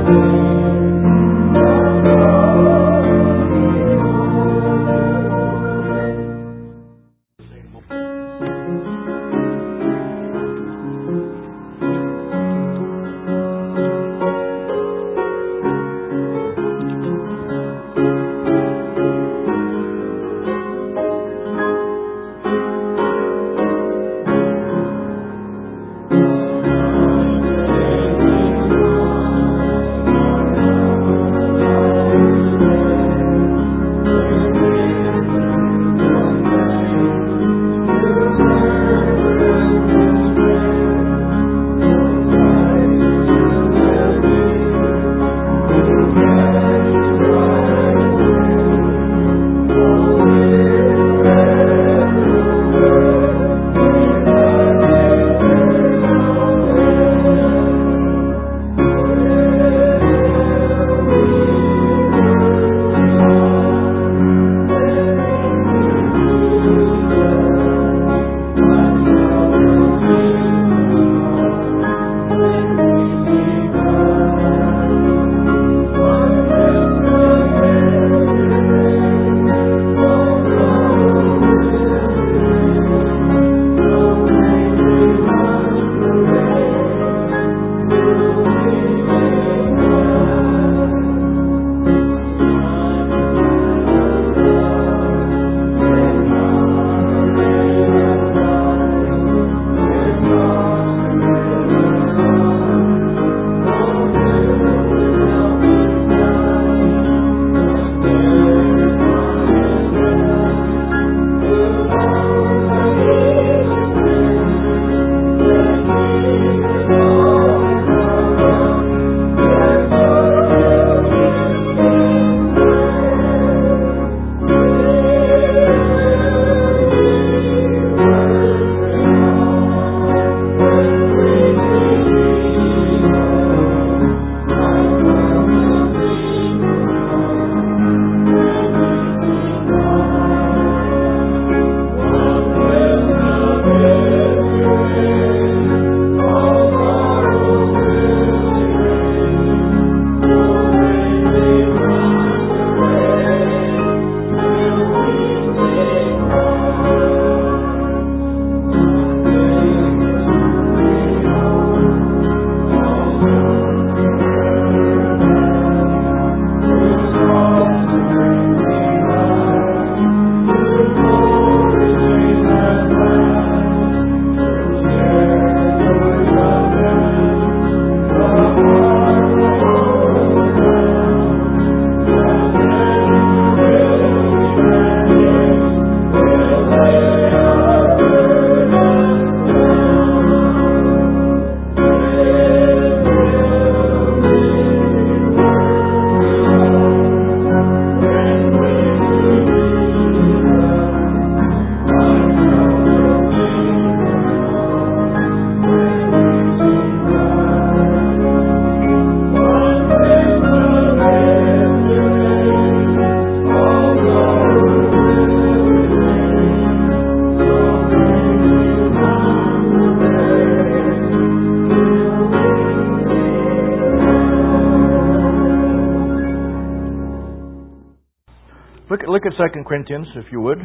Look at 2 Corinthians, if you would.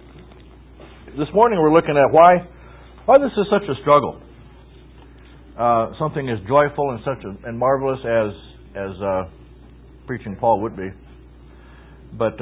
This morning we're looking at why this is such a struggle. Something as joyful and and marvelous as preaching Paul would be. But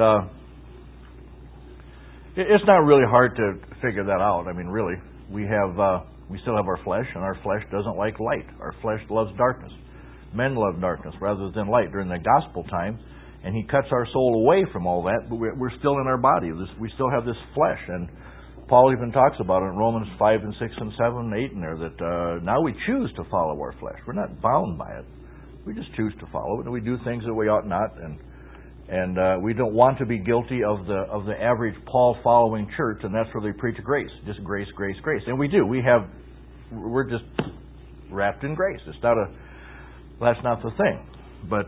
it's not really hard to figure that out. I mean, really, we still have our flesh, and our flesh doesn't like light. Our flesh loves darkness. Men love darkness rather than light during the gospel time. And he cuts our soul away from all that, but we're still in our body. We still have this flesh. And Paul even talks about it in Romans 5 and 6 and 7 and 8 in there, that now we choose to follow our flesh. We're not bound by it. We just choose to follow it, and we do things that we ought not. And we don't want to be guilty of the average Paul-following church, and that's where they preach grace. Just grace, grace, grace. And we do. We're just wrapped in grace. That's not the thing. But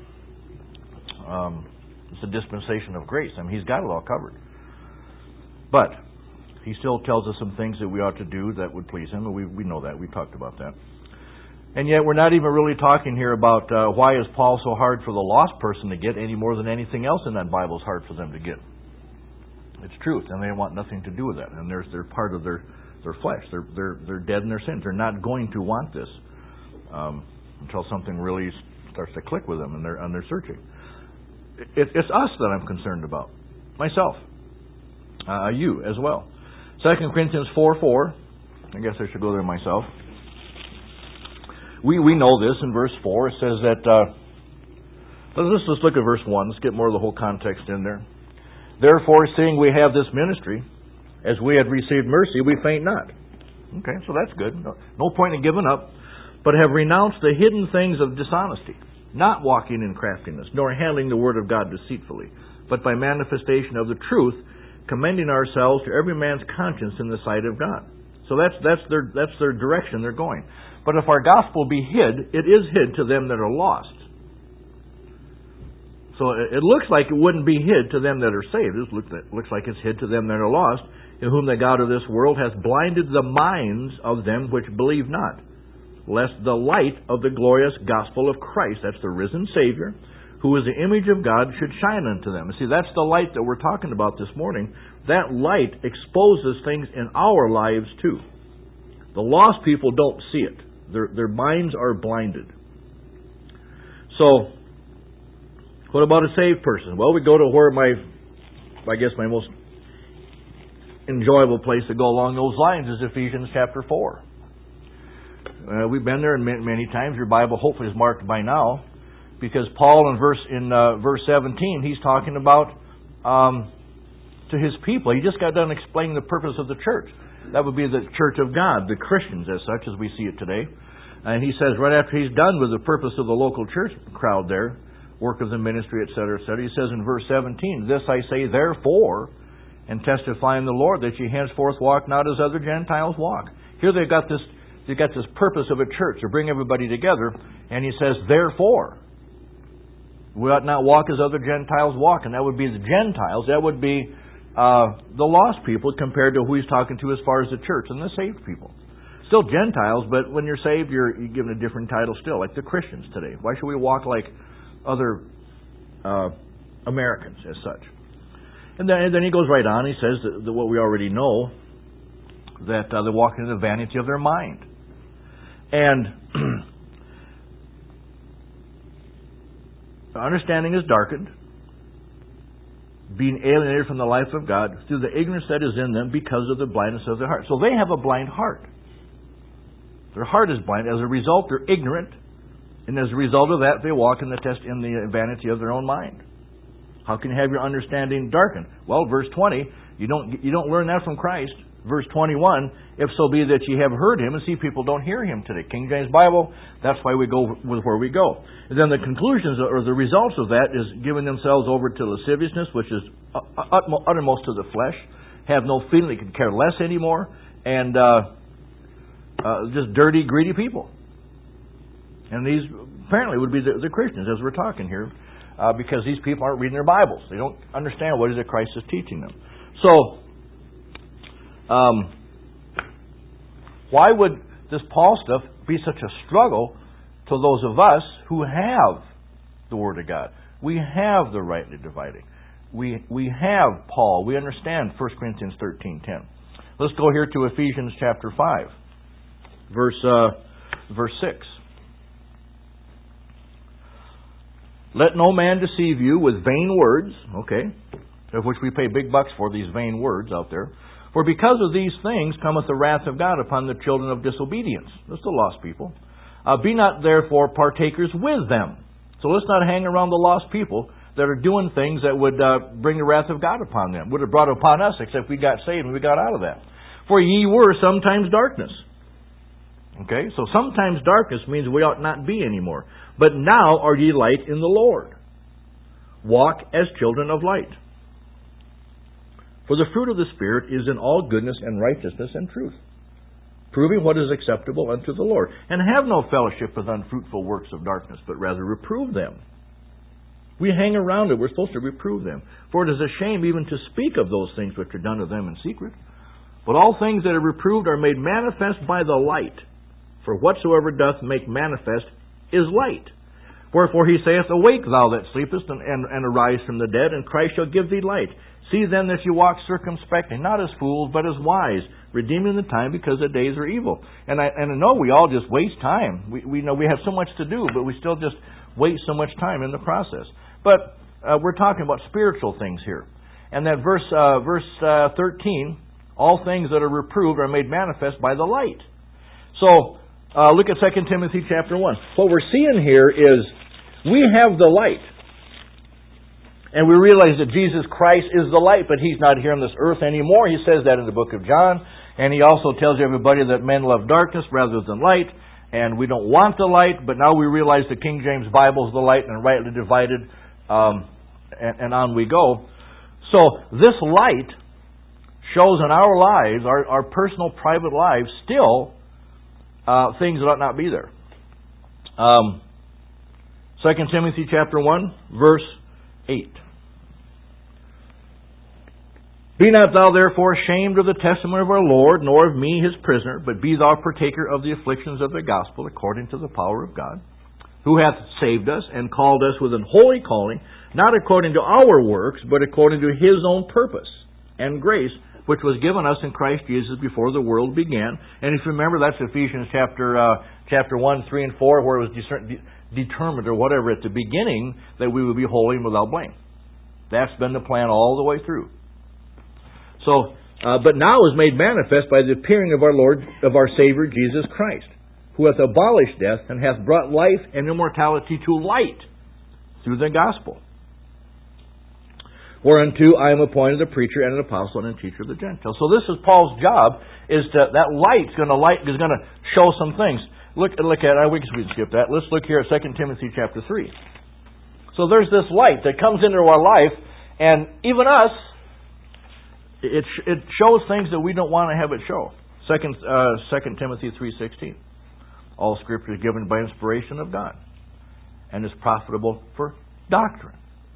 it's a dispensation of grace. I mean, He's got it all covered. But He still tells us some things that we ought to do that would please Him, and we know that. We talked about that. And yet we're not even really talking here about why is Paul so hard for the lost person to get any more than anything else in that Bible is hard for them to get. It's truth, and they want nothing to do with that. And they're part of their flesh. They're dead in their sins. They're not going to want this until something really starts to click with them, and they're searching. It's us that I'm concerned about. Myself. You as well. 2 Corinthians 4:4. I guess I should go there myself. We know this in verse 4. It says that... let's look at verse 1. Let's get more of the whole context in there. Therefore, seeing we have this ministry, as we had received mercy, we faint not. Okay, so that's good. No point in giving up. But have renounced the hidden things of dishonesty, not walking in craftiness, nor handling the word of God deceitfully, but by manifestation of the truth, commending ourselves to every man's conscience in the sight of God. So that's their direction they're going. But if our gospel be hid, it is hid to them that are lost. So it looks like it wouldn't be hid to them that are saved. It looks like it's hid to them that are lost, in whom the God of this world hath blinded the minds of them which believe not, lest the light of the glorious gospel of Christ, that's the risen Savior, who is the image of God, should shine unto them. And see, that's the light that we're talking about this morning. That light exposes things in our lives too. The lost people don't see it. Their minds are blinded. So, what about a saved person? Well, we go to where my most enjoyable place to go along those lines is Ephesians chapter 4. We've been there many times. Your Bible hopefully is marked by now, because Paul in verse 17, he's talking about to his people. He just got done explaining the purpose of the church. That would be the church of God, the Christians as such as we see it today. And he says right after he's done with the purpose of the local church crowd there, work of the ministry, etc., he says in verse 17, "This I say therefore, and testify in the Lord, that ye henceforth walk not as other Gentiles walk." Here they've got this purpose of a church to bring everybody together, and he says, therefore, we ought not walk as other Gentiles walk, and that would be the Gentiles. That would be the lost people compared to who he's talking to as far as the church and the saved people. Still Gentiles, but when you're saved, you're given a different title still, like the Christians today. Why should we walk like other Americans as such? And then he goes right on. He says that what we already know, that they're walking in the vanity of their mind. And understanding is darkened, being alienated from the life of God through the ignorance that is in them because of the blindness of their heart. So they have a blind heart. Their heart is blind. As a result, they're ignorant. And as a result of that, they walk in the vanity of their own mind. How can you have your understanding darkened? Well, verse 20, you don't learn that from Christ. Verse 21, if so be that ye have heard him, and see, people don't hear him today. King James Bible, that's why we go with where we go. And then the conclusions or the results of that is giving themselves over to lasciviousness, which is uttermost to the flesh, have no feeling, they could care less anymore, and just dirty, greedy people. And these apparently would be the Christians as we're talking here, because these people aren't reading their Bibles. They don't understand what it is that Christ is teaching them. So, why would this Paul stuff be such a struggle to those of us who have the Word of God? We have the rightly dividing. We have Paul. We understand 1 Corinthians 13:10. Let's go here to Ephesians chapter 5, verse 6. Let no man deceive you with vain words, okay, of which we pay big bucks for, these vain words out there. For because of these things cometh the wrath of God upon the children of disobedience. That's the lost people. Be not therefore partakers with them. So let's not hang around the lost people that are doing things that would bring the wrath of God upon them. Would have brought upon us, except we got saved and we got out of that. For ye were sometimes darkness. Okay, so sometimes darkness means we ought not be anymore. But now are ye light in the Lord. Walk as children of light. For the fruit of the Spirit is in all goodness and righteousness and truth, proving what is acceptable unto the Lord. And have no fellowship with unfruitful works of darkness, but rather reprove them. We hang around it. We're supposed to reprove them. For it is a shame even to speak of those things which are done to them in secret. But all things that are reproved are made manifest by the light, For whatsoever doth make manifest is light. Wherefore he saith, Awake, thou that sleepest, and arise from the dead, and Christ shall give thee light. See then that you walk circumspectly, not as fools, but as wise, redeeming the time, because the days are evil. And I know we all just waste time. We know we have so much to do, but we still just waste so much time in the process. But we're talking about spiritual things here. And that verse 13, all things that are reproved are made manifest by the light. So, look at 2 Timothy chapter 1. What we're seeing here is we have the light. And we realize that Jesus Christ is the light, but He's not here on this earth anymore. He says that in the book of John. And He also tells everybody that men love darkness rather than light. And we don't want the light, but now we realize the King James Bible is the light and rightly divided, and on we go. So this light shows in our lives, our personal, private lives, still things that ought not be there. 2 Timothy chapter 1, verse 8. Be not thou therefore ashamed of the testimony of our Lord, nor of me his prisoner, but be thou partaker of the afflictions of the gospel, according to the power of God, who hath saved us, and called us with an holy calling, not according to our works, but according to His own purpose and grace, which was given us in Christ Jesus before the world began. And if you remember, that's Ephesians chapter 1, 3, and 4, where it was determined, or whatever, at the beginning, that we would be holy and without blame. That's been the plan all the way through. So, but now is made manifest by the appearing of our Lord, of our Savior Jesus Christ, who hath abolished death, and hath brought life and immortality to light through the gospel. Whereunto I am appointed a preacher and an apostle and a teacher of the Gentiles. So this is Paul's job, is that light's going to show some things. Look at we can skip that. Let's look here at 2 Timothy chapter 3. So there's this light that comes into our life, and even us, it shows things that we don't want to have it show. 2 Timothy 3:16. All Scripture is given by inspiration of God, and is profitable for doctrine,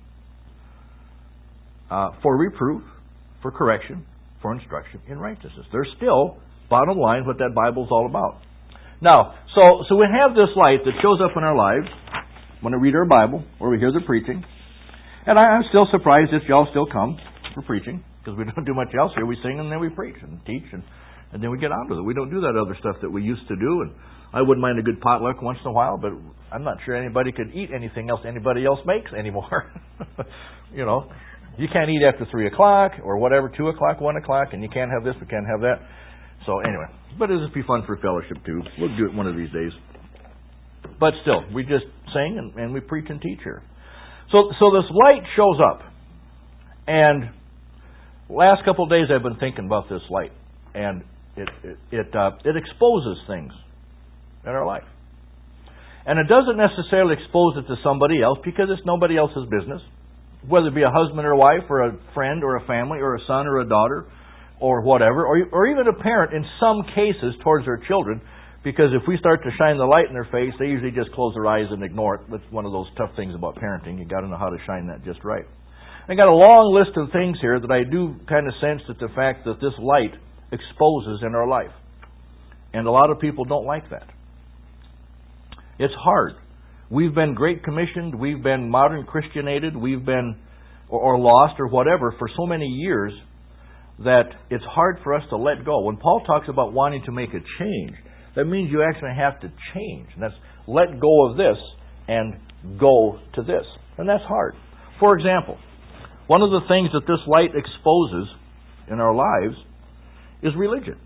for reproof, for correction, for instruction in righteousness. There's still, bottom line, what that Bible's all about. Now, so we have this light that shows up in our lives when we read our Bible or we hear the preaching. And I'm still surprised that y'all still come for preaching, because we don't do much else here. We sing and then we preach and teach and then we get on with it. We don't do that other stuff that we used to do. And I wouldn't mind a good potluck once in a while, but I'm not sure anybody could eat anything else anybody else makes anymore. You can't eat after 3 o'clock or whatever, 2 o'clock, 1 o'clock, and you can't have this, we can't have that. So anyway, but it'll just be fun for fellowship too. We'll do it one of these days. But still, we just sing and we preach and teach here. So this light shows up. And last couple of days I've been thinking about this light. And it exposes things in our life. And it doesn't necessarily expose it to somebody else, because it's nobody else's business. Whether it be a husband or a wife, or a friend or a family, or a son or a daughter, or whatever, or even a parent in some cases towards their children, because if we start to shine the light in their face, they usually just close their eyes and ignore it. That's one of those tough things about parenting. You've got to know how to shine that just right. I got a long list of things here that I do kind of sense that the fact that this light exposes in our life. And a lot of people don't like that. It's hard. We've been Great Commissioned, we've been modern Christianated, we've been, or lost or whatever, for so many years that it's hard for us to let go. When Paul talks about wanting to make a change, that means you actually have to change. And that's let go of this and go to this. And that's hard. For example, one of the things that this light exposes in our lives is religion.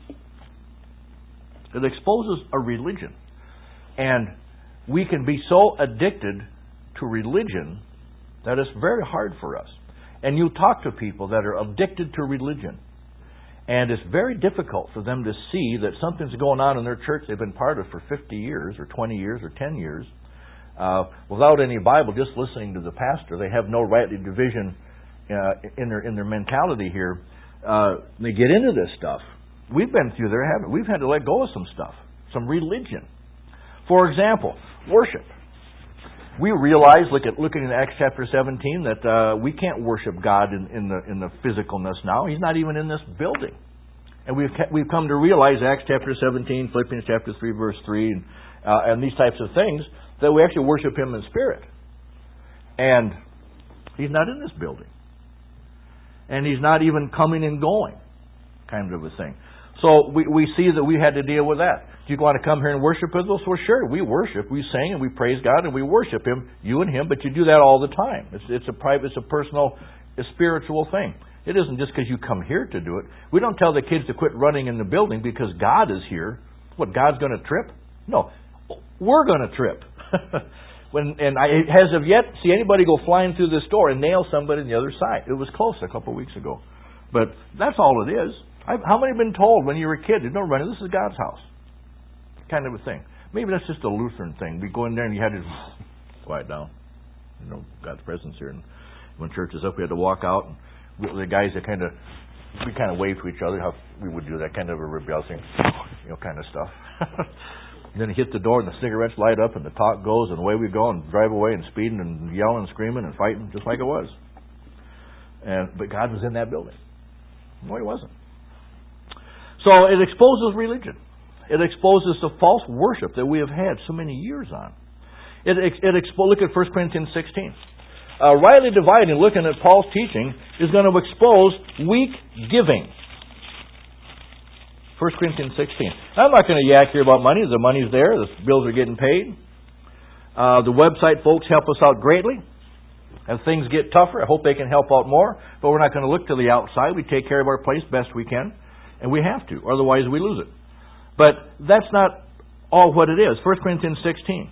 It exposes a religion. And we can be so addicted to religion that it's very hard for us. And you talk to people that are addicted to religion, and it's very difficult for them to see that something's going on in their church they've been part of for 50 years or 20 years or 10 years without any Bible, just listening to the pastor. They have no rightly division in their mentality here. They get into this stuff. We've been through there, haven't we? We've had to let go of some stuff, some religion. For example, worship. We realize, looking at Acts chapter 17, that we can't worship God in the physicalness now. He's not even in this building. And we've come to realize Acts chapter 17, Philippians chapter 3, verse 3, and these types of things, that we actually worship Him in spirit. And He's not in this building. And He's not even coming and going, kind of a thing. So we see that we had to deal with that. Do you want to come here and worship with us? Well, sure, we worship. We sing and we praise God and we worship Him, you and Him, but you do that all the time. It's a private, it's a personal, a spiritual thing. It isn't just because you come here to do it. We don't tell the kids to quit running in the building because God is here. What, God's going to trip? No, we're going to trip. As of yet, see anybody go flying through this door and nail somebody on the other side. It was close a couple of weeks ago. But that's all it is. How many have been told when you were a kid, don't run, this is God's house? Kind of a thing. Maybe that's just a Lutheran thing. We go in there and you had to quiet down. God's presence here. And when church is up, we had to walk out. And the guys that we kind of wave to each other, how we would do that kind of a rebellion thing, kind of stuff. And then you hit the door and the cigarettes light up and the talk goes and away we go and drive away and speeding and yelling and screaming and fighting just like it was. But God was in that building. No, He wasn't. So it exposes religion. It exposes the false worship that we have had so many years on. Look at 1 Corinthians 16. Rightly dividing, looking at Paul's teaching, is going to expose weak giving. 1 Corinthians 16. I'm not going to yak here about money. The money's there. The bills are getting paid. The website folks help us out greatly. As things get tougher, I hope they can help out more. But we're not going to look to the outside. We take care of our place best we can. And we have to. Otherwise we lose it. But that's not all what it is. 1 Corinthians 16.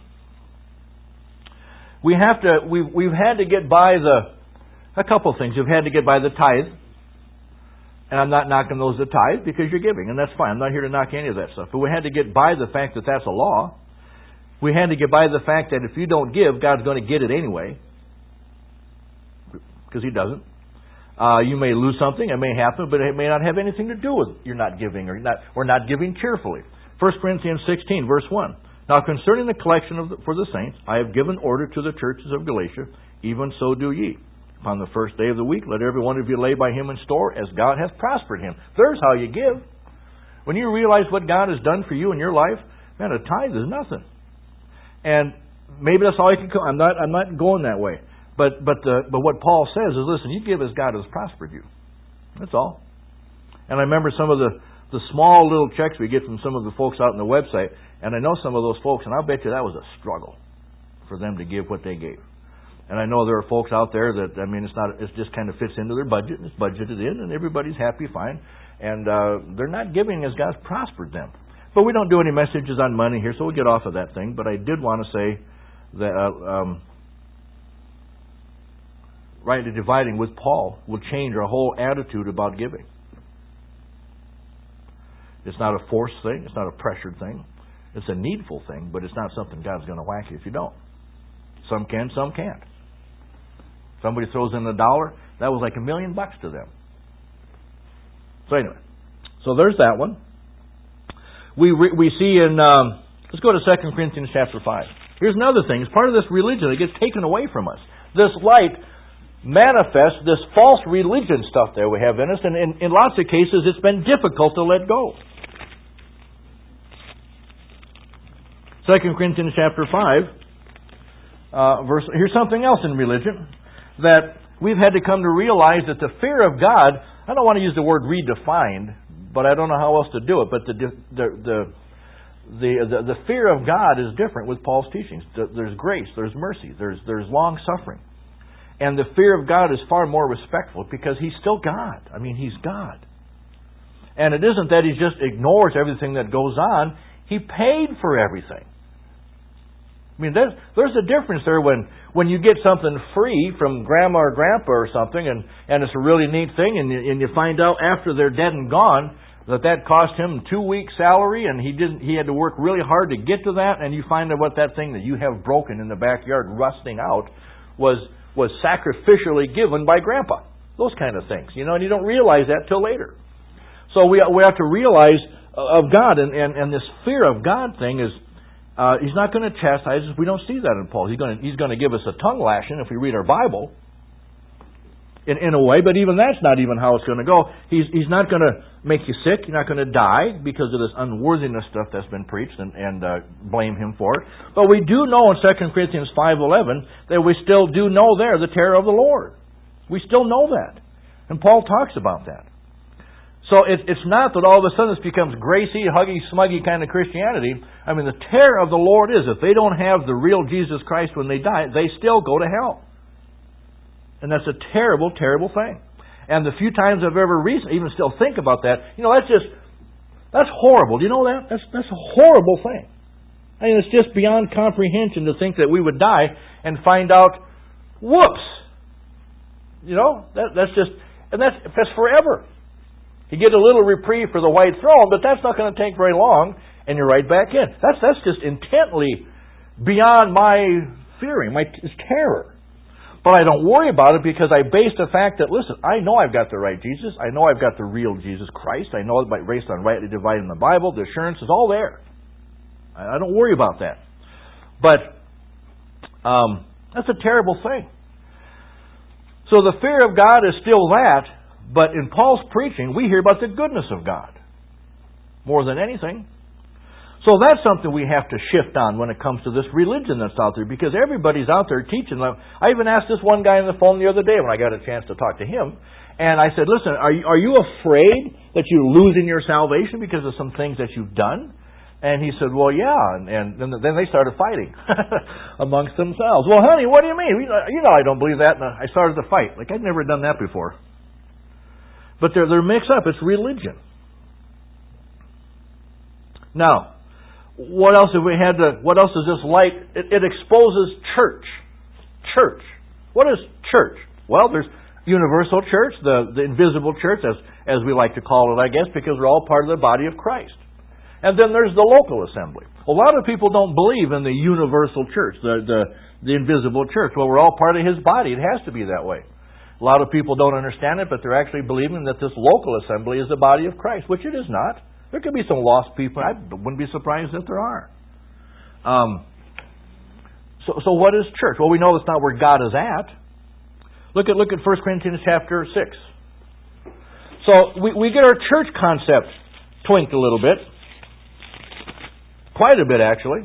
We've had to get by a couple things. We've had to get by the tithe. And I'm not knocking those the tithe because you're giving, and that's fine. I'm not here to knock any of that stuff. But we had to get by the fact that that's a law. We had to get by the fact that if you don't give, God's going to get it anyway. Because He doesn't. You may lose something, it may happen, but it may not have anything to do with you're not giving or not giving cheerfully. 1 Corinthians 16, verse 1. Now concerning the collection for the saints, I have given order to the churches of Galatia, even so do ye. Upon the first day of the week, let every one of you lay by him in store, as God hath prospered him. There's how you give. When you realize what God has done for you in your life, man, a tithe is nothing. And maybe that's all you can. I'm not going that way. But what Paul says is, listen, you give as God has prospered you. That's all. And I remember some of the small little checks we get from some of the folks out on the website, and I know some of those folks, and I'll bet you that was a struggle for them to give what they gave. And I know there are folks out there that, it just kind of fits into their budget, and it's budgeted in, and everybody's happy, fine. And they're not giving as God's prospered them. But we don't do any messages on money here, so we'll get off of that thing. But I did want to say that rightly dividing with Paul will change our whole attitude about giving. It's not a forced thing. It's not a pressured thing. It's a needful thing, but it's not something God's going to whack you if you don't. Some can, some can't. Somebody throws in $1, that was like $1 million to them. So anyway, so there's that one. We see in, let's go to 2 Corinthians chapter 5. Here's another thing. It's part of this religion that gets taken away from us. This light manifests this false religion stuff that we have in us, and in lots of cases it's been difficult to let go. 2 Corinthians chapter 5, here's something else in religion that we've had to come to realize, that the fear of God, I don't want to use the word redefined, but I don't know how else to do it, but the fear of God is different with Paul's teachings. There's grace, there's mercy, there's long suffering. And the fear of God is far more respectful because He's still God. He's God. And it isn't that He just ignores everything that goes on. He paid for everything. There's a difference there when you get something free from grandma or grandpa or something, and it's a really neat thing, and you find out after they're dead and gone that cost him 2 weeks' salary, and he had to work really hard to get to that, and you find out what that thing that you have broken in the backyard rusting out was sacrificially given by grandpa. Those kind of things, and you don't realize that till later. So we have to realize of God, and this fear of God thing is, He's not going to chastise us. We don't see that in Paul. He's going to give us a tongue lashing if we read our Bible, in a way. But even that's not even how it's going to go. He's not going to make you sick. You're not going to die because of this unworthiness stuff that's been preached and blame Him for it. But we do know in 2 Corinthians 5:11 that we still do know there the terror of the Lord. We still know that. And Paul talks about that. So it's not that all of a sudden this becomes gracie, huggy, smuggy kind of Christianity. I mean, the terror of the Lord is if they don't have the real Jesus Christ when they die, they still go to hell. And that's a terrible, terrible thing. And the few times I've ever even still think about that, that's horrible. Do you know that? That's a horrible thing. I mean, it's just beyond comprehension to think that we would die and find out, whoops! That's forever. You get a little reprieve for the white throne, but that's not going to take very long, and you're right back in. That's just intently beyond my fearing, my terror. But I don't worry about it because I base the fact that, listen, I know I've got the right Jesus. I know I've got the real Jesus Christ. I know it based on rightly dividing the Bible. The assurance is all there. I don't worry about that. But that's a terrible thing. So the fear of God is still that, but in Paul's preaching, we hear about the goodness of God more than anything. So that's something we have to shift on when it comes to this religion that's out there, because everybody's out there teaching. I even asked this one guy on the phone the other day when I got a chance to talk to him, and I said, listen, are you afraid that you're losing your salvation because of some things that you've done? And he said, well, yeah, and then they started fighting amongst themselves. Well, honey, what do you mean? You know I don't believe that, and I started to fight. Like, I'd never done that before. But they're mixed up. It's religion. Now, what else have we had what else is this light? It exposes church. Church. What is church? Well, there's universal church, the invisible church, as we like to call it, I guess, because we're all part of the body of Christ. And then there's the local assembly. A lot of people don't believe in the universal church, the invisible church. Well, we're all part of His body. It has to be that way. A lot of people don't understand it, but they're actually believing that this local assembly is the body of Christ, which it is not. There could be some lost people. I wouldn't be surprised if there are. So what is church? Well, we know that's not where God is at. Look at 1 Corinthians chapter 6. So we get our church concept twinked a little bit. Quite a bit, actually.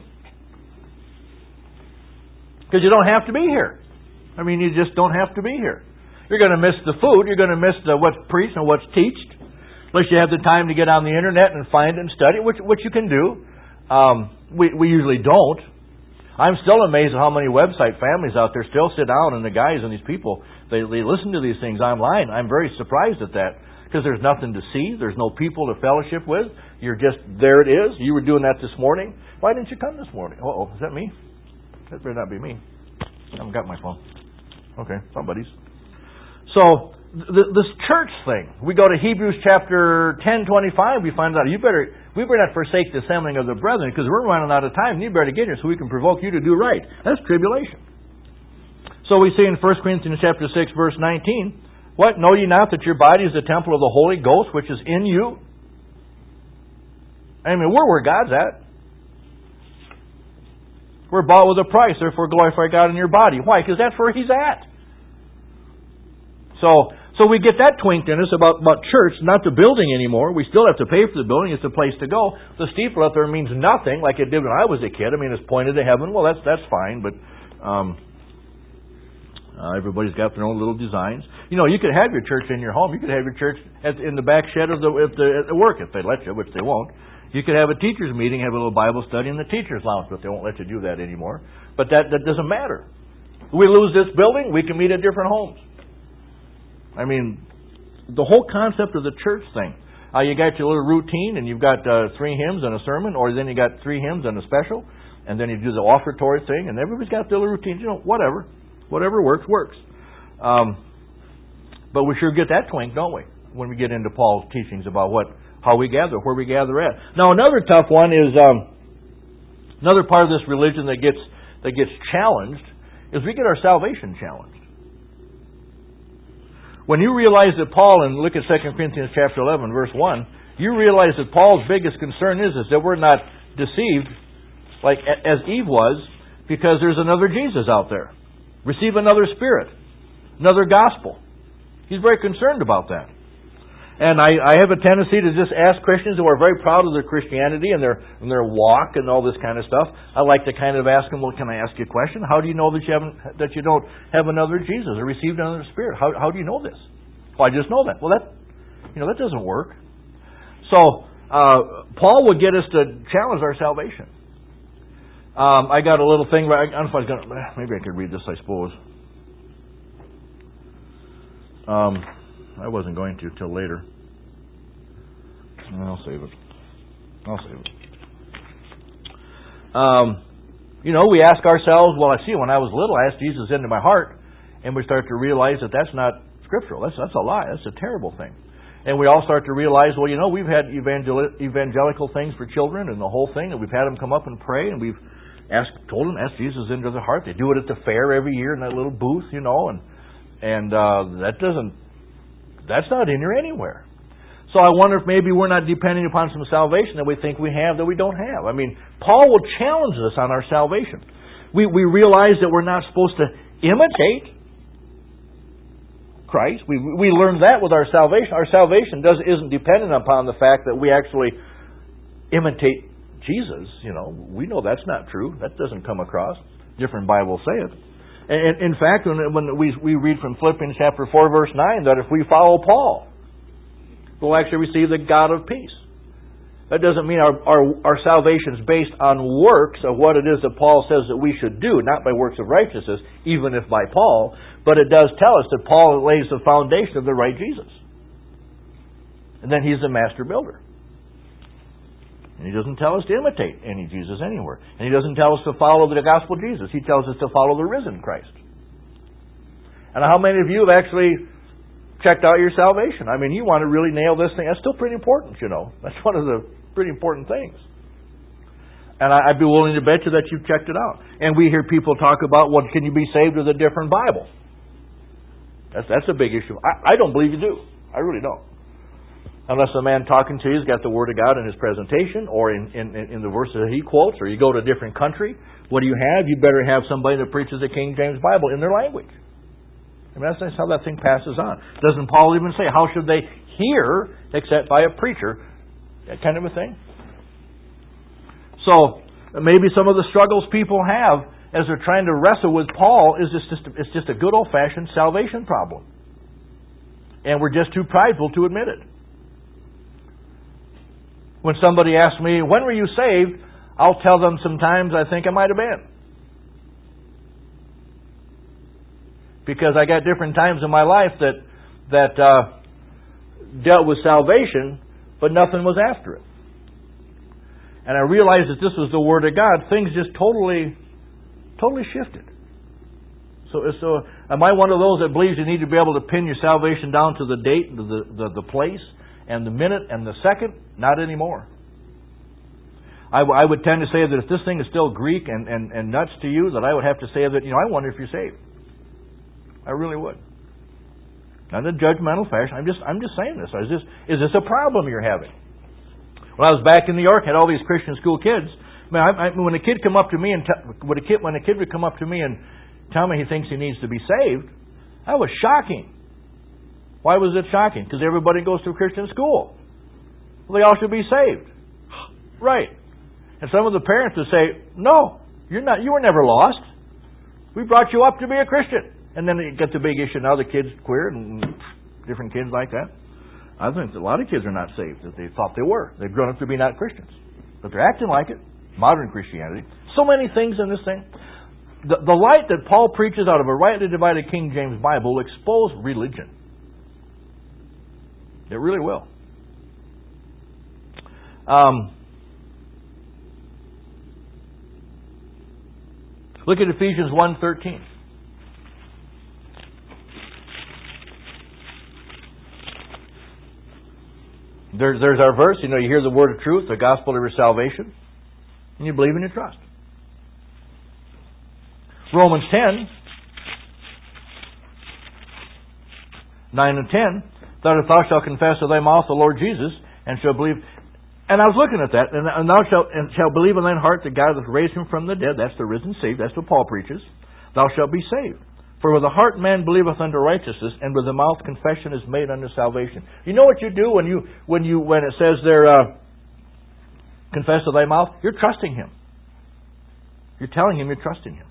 Because you don't have to be here. I mean, you just don't have to be here. You're going to miss the food. You're going to miss what's preached and what's taught. Unless you have the time to get on the internet and find it and study, which you can do. We usually don't. I'm still amazed at how many website families out there still sit down, and the guys and these people, they listen to these things online. I'm very surprised at that, because there's nothing to see. There's no people to fellowship with. You're just, there it is. You were doing that this morning. Why didn't you come this morning? Uh-oh, is that me? That better not be me. I haven't got my phone. Okay, somebody's. So, this church thing, we go to Hebrews chapter 10:25, we find out we better not forsake the assembling of the brethren, because we're running out of time, and you better get here so we can provoke you to do right. That's tribulation. So we see in 1 Corinthians chapter 6, verse 19, what? Know ye not that your body is the temple of the Holy Ghost, which is in you? I mean, we're where God's at. We're bought with a price, therefore glorify God in your body. Why? Because that's where He's at. So we get that twinked in us about church, not the building anymore. We still have to pay for the building. It's a place to go. The steeple up there means nothing, like it did when I was a kid. I mean, it's pointed to heaven. Well, that's fine, but everybody's got their own little designs. You know, you could have your church in your home. You could have your church in the back shed of the work, if they let you, which they won't. You could have a teacher's meeting, have a little Bible study in the teacher's lounge, but they won't let you do that anymore. But that doesn't matter. We lose this building, we can meet at different homes. I mean, the whole concept of the church thing. You got your little routine, and you've got 3 hymns and a sermon, or then you got 3 hymns and a special, and then you do the offertory thing, and everybody's got their little routines. You know, whatever works. But we sure get that twink, don't we? When we get into Paul's teachings about how we gather, where we gather at. Now, another tough one is another part of this religion that gets challenged is we get our salvation challenged. When you realize that Paul, and look at 2 Corinthians chapter 11, verse 1, you realize that Paul's biggest concern is that we're not deceived like as Eve was, because there's another Jesus out there. Receive another spirit, another gospel. He's very concerned about that. And I have a tendency to just ask Christians who are very proud of their Christianity and their walk and all this kind of stuff. I like to kind of ask them, well, can I ask you a question? How do you know that you don't have another Jesus or received another Spirit? How do you know this? Well, I just know that. Well, that doesn't work. So Paul would get us to challenge our salvation. I got a little thing. I don't know if I was going to, maybe I could read this, I suppose. I wasn't going to till later. I'll save it. We ask ourselves, well, I see, when I was little, I asked Jesus into my heart, and we start to realize that that's not scriptural. That's a lie. That's a terrible thing. And we all start to realize, well, we've had evangelical things for children and the whole thing, and we've had them come up and pray, and we've asked Jesus into their heart. They do it at the fair every year in that little booth, and that's not in here anywhere. So I wonder if maybe we're not depending upon some salvation that we think we have that we don't have. I mean, Paul will challenge us on our salvation. We realize that we're not supposed to imitate Christ. We learn that with our salvation. Our salvation isn't dependent upon the fact that we actually imitate Jesus. We know that's not true. That doesn't come across. Different Bibles say it. And in fact, when we read from Philippians chapter 4, verse 9, that if we follow Paul, we'll actually receive the God of peace. That doesn't mean our salvation is based on works of what it is that Paul says that we should do, not by works of righteousness, even if by Paul, but it does tell us that Paul lays the foundation of the right Jesus. And then he's the master builder. And he doesn't tell us to imitate any Jesus anywhere. And he doesn't tell us to follow the gospel Jesus. He tells us to follow the risen Christ. And how many of you have actually checked out your salvation? I mean, you want to really nail this thing. That's still pretty important, That's one of the pretty important things. And I'd be willing to bet you that you've checked it out. And we hear people talk about, well, can you be saved with a different Bible? That's a big issue. I don't believe you do. I really don't. Unless the man talking to you has got the Word of God in his presentation or in the verses that he quotes, or you go to a different country. What do you have? You better have somebody that preaches the King James Bible in their language. I mean, that's how that thing passes on. Doesn't Paul even say, how should they hear except by a preacher? That kind of a thing. So, maybe some of the struggles people have as they're trying to wrestle with Paul is it's just a good old-fashioned salvation problem. And we're just too prideful to admit it. When somebody asks me, when were you saved? I'll tell them sometimes I think I might have been. Because I got different times in my life that dealt with salvation, but nothing was after it. And I realized that this was the Word of God. Things just totally shifted. So am I one of those that believes you need to be able to pin your salvation down to the date, the place, and the minute and the second? Not anymore. I would tend to say that if this thing is still Greek and nuts to you, that I would have to say that, I wonder if you're saved. I really would. Not in a judgmental fashion. I'm just saying this. Is this a problem you're having? When I was back in New York, I had all these Christian school kids. When a kid come up to me and when a kid would come up to me and tell me he thinks he needs to be saved, that was shocking. Why was it shocking? Because everybody goes to a Christian school. Well, they all should be saved. Right. And some of the parents would say, no, you're not. You were never lost. We brought you up to be a Christian. And then you get the big issue. Now the kid's queer and different kids like that. I think a lot of kids are not saved that they thought they were. They've grown up to be not Christians. But they're acting like it. Modern Christianity. So many things in this thing. The light that Paul preaches out of a rightly divided King James Bible will expose religion. It really will. Look at Ephesians 1:13. There's our verse. You hear the word of truth, the gospel of your salvation, and you believe and you trust. Romans 10, 9 and 10, that if thou shalt confess with thy mouth the Lord Jesus, and shalt believe. And I was looking at that, and thou shalt believe in thine heart that God hath raised him from the dead. That's the risen Savior. That's what Paul preaches. Thou shalt be saved. For with the heart man believeth unto righteousness, and with the mouth confession is made unto salvation. You know what you do when it says there, confess with thy mouth? You're trusting Him. You're telling Him you're trusting Him.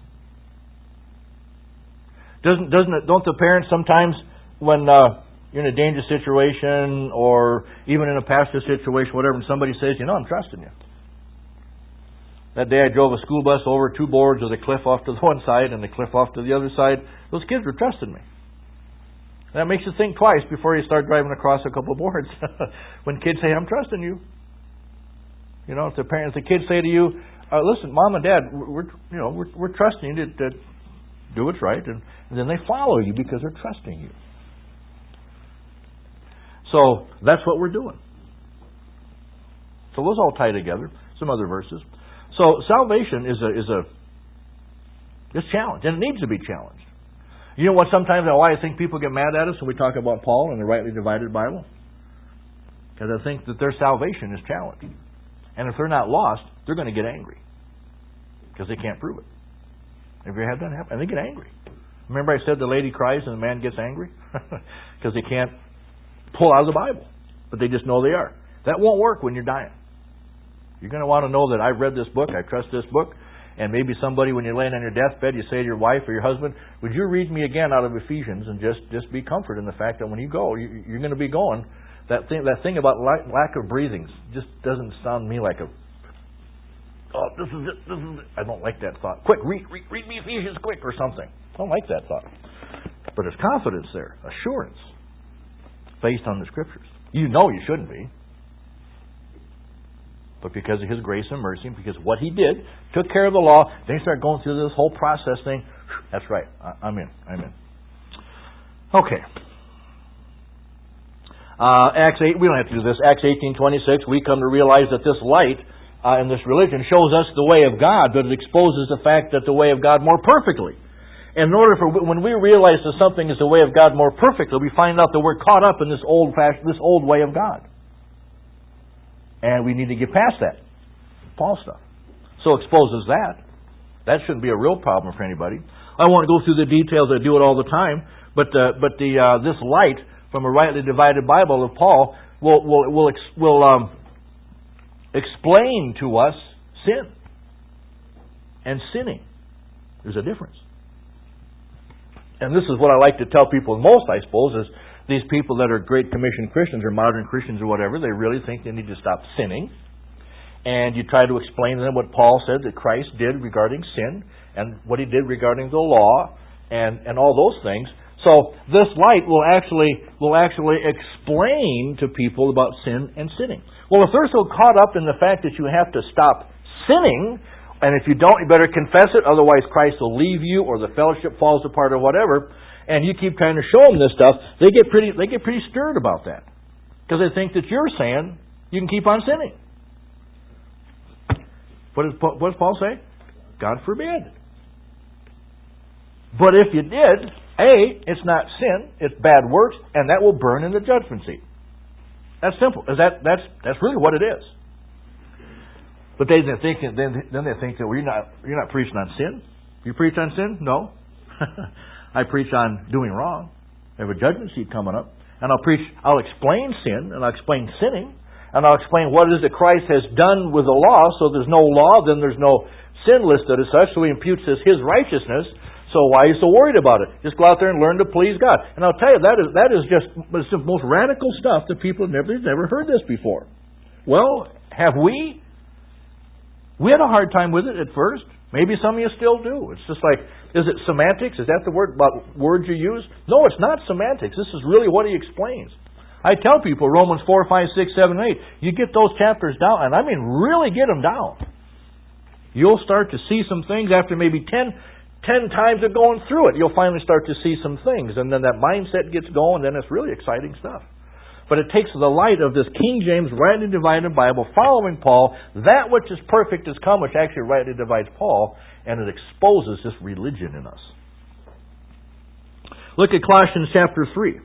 Don't the parents sometimes, when you're in a dangerous situation or even in a pastor situation, whatever, and somebody says, I'm trusting you. That day I drove a school bus over 2 boards with a cliff off to the one side and a cliff off to the other side. Those kids were trusting me. That makes you think twice before you start driving across a couple of boards. When kids say, I'm trusting you. If the kids say to you, listen, Mom and Dad, we're trusting you to do what's right, and then they follow you because they're trusting you. So that's what we're doing. So those all tie together. Some other verses. So salvation is challenged, and it needs to be challenged. You know what? Sometimes why I think people get mad at us when we talk about Paul and the rightly divided Bible, because I think that their salvation is challenged, and if they're not lost, they're going to get angry because they can't prove it. Have you had that happen? And they get angry. Remember I said the lady cries and the man gets angry because they can't pull out of the Bible, but they just know they are. That won't work when you're dying. You're going to want to know that I've read this book, I trust this book, and maybe somebody, when you're laying on your deathbed, you say to your wife or your husband, would you read me again out of Ephesians, and just be comforted in the fact that when you go, you're going to be going. That thing about lack of breathing just doesn't sound to me like this is it. I don't like that thought. Quick, read me Ephesians quick or something. I don't like that thought. But there's confidence there, assurance, based on the Scriptures. You know you shouldn't be. But because of His grace and mercy, because what He did, took care of the law, then you start going through this whole process thing. That's right. I'm in. Okay. Acts 8, we don't have to do this. Acts 18:26, we come to realize that this light in this religion shows us the way of God, but it exposes the fact that the way of God more perfectly. And in order for, when we realize that something is the way of God more perfectly, we find out that we're caught up in this old way of God. And we need to get past that Paul stuff. So it exposes that. That shouldn't be a real problem for anybody. I won't go through the details. I do it all the time. But this light from a rightly divided Bible of Paul will explain to us sin and sinning. There's a difference. And this is what I like to tell people most, I suppose, is these people that are Great Commission Christians or modern Christians or whatever, they really think they need to stop sinning. And you try to explain to them what Paul said that Christ did regarding sin and what He did regarding the law and all those things. So this light will actually explain to people about sin and sinning. Well, if they're so caught up in the fact that you have to stop sinning, and if you don't, you better confess it, otherwise Christ will leave you or the fellowship falls apart or whatever, and you keep trying to show them this stuff, they get pretty stirred about that. Because they think that you're saying you can keep on sinning. What does Paul say? God forbid. But if you did, it's not sin, it's bad works, and that will burn in the judgment seat. That's simple. That's really what it is. But then they think that you're not preaching on sin. You preach on sin? No. I preach on doing wrong. I have a judgment seat coming up, and I'll explain sin, and I'll explain sinning, and I'll explain what it is that Christ has done with the law. So there's no law, then there's no sin listed as such. So He imputes as His righteousness. So why are you so worried about it? Just go out there and learn to please God. And I'll tell you, that is just the most radical stuff that people have never heard this before. Well, have we? We had a hard time with it at first. Maybe some of you still do. It's just like, is it semantics? Is that the word about words you use? No, it's not semantics. This is really what he explains. I tell people, Romans 4, 5, 6, 7, 8, you get those chapters down, and I mean really get them down. You'll start to see some things after maybe 10 times of going through it. You'll finally start to see some things, and then that mindset gets going, and then it's really exciting stuff. But it takes the light of this King James rightly divided Bible following Paul, that which is perfect has come, which actually rightly divides Paul, and it exposes this religion in us. Look at Colossians chapter 3.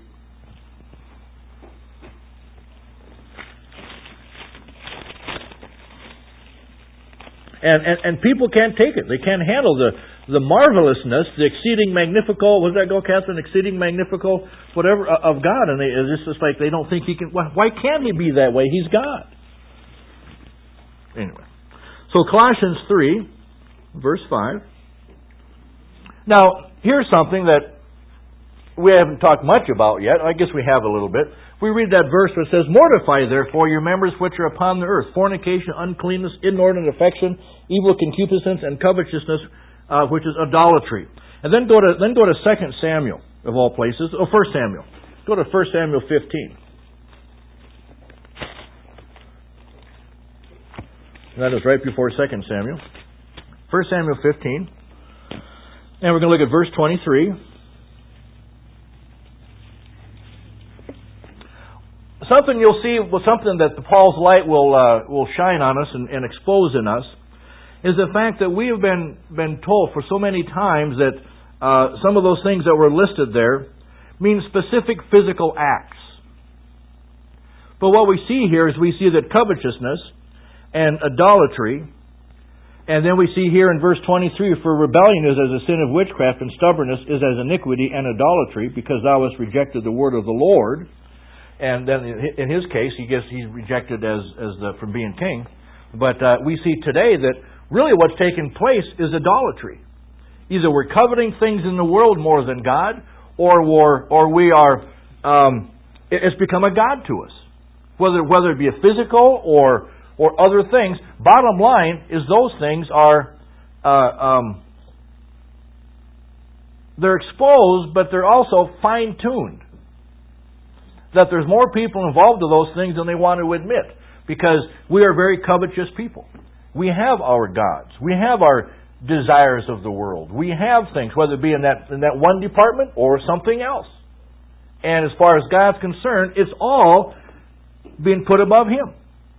And people can't take it. They can't handle the marvelousness, the exceeding magnifical, what does that go, Catherine? Exceeding magnifical, whatever, of God. And it's just like they don't think He can, why can't He be that way? He's God. Anyway. So Colossians 3, verse 5. Now, here's something that we haven't talked much about yet. I guess we have a little bit. We read that verse where it says, "Mortify therefore your members which are upon the earth, fornication, uncleanness, inordinate affection, evil concupiscence, and covetousness, which is idolatry." And then go to 2 Samuel, of all places. 1 Samuel. Go to 1 Samuel 15. That is right before 2 Samuel. 1 Samuel 15. And we're going to look at verse 23. Something you'll see, something that Paul's light will shine on us and expose in us, is the fact that we have been told for so many times that some of those things that were listed there mean specific physical acts. But what we see here is we see that covetousness and idolatry, and then we see here in verse 23, "For rebellion is as a sin of witchcraft, and stubbornness is as iniquity and idolatry, because thou hast rejected the word of the Lord." And then in his case, he's rejected from being king. But we see today that really what's taking place is idolatry. Either we're coveting things in the world more than God, or we are. It's become a god to us, whether it be a physical or other things. Bottom line is those things are they're exposed, but they're also fine-tuned. That there's more people involved in those things than they want to admit, because we are very covetous people. We have our gods. We have our desires of the world. We have things, whether it be in that one department or something else. And as far as God's concerned, it's all being put above Him.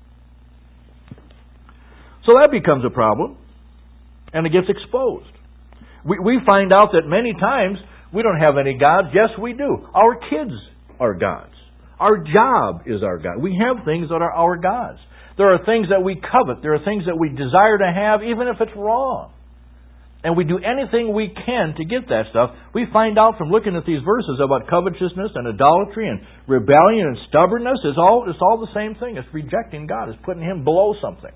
So that becomes a problem, and it gets exposed. We find out that many times we don't have any gods. Yes, we do. Our kids are gods. Our job is our God. We have things that are our gods. There are things that we covet. There are things that we desire to have, even if it's wrong. And we do anything we can to get that stuff. We find out from looking at these verses about covetousness and idolatry and rebellion and stubbornness. It's all the same thing. It's rejecting God. It's putting Him below something.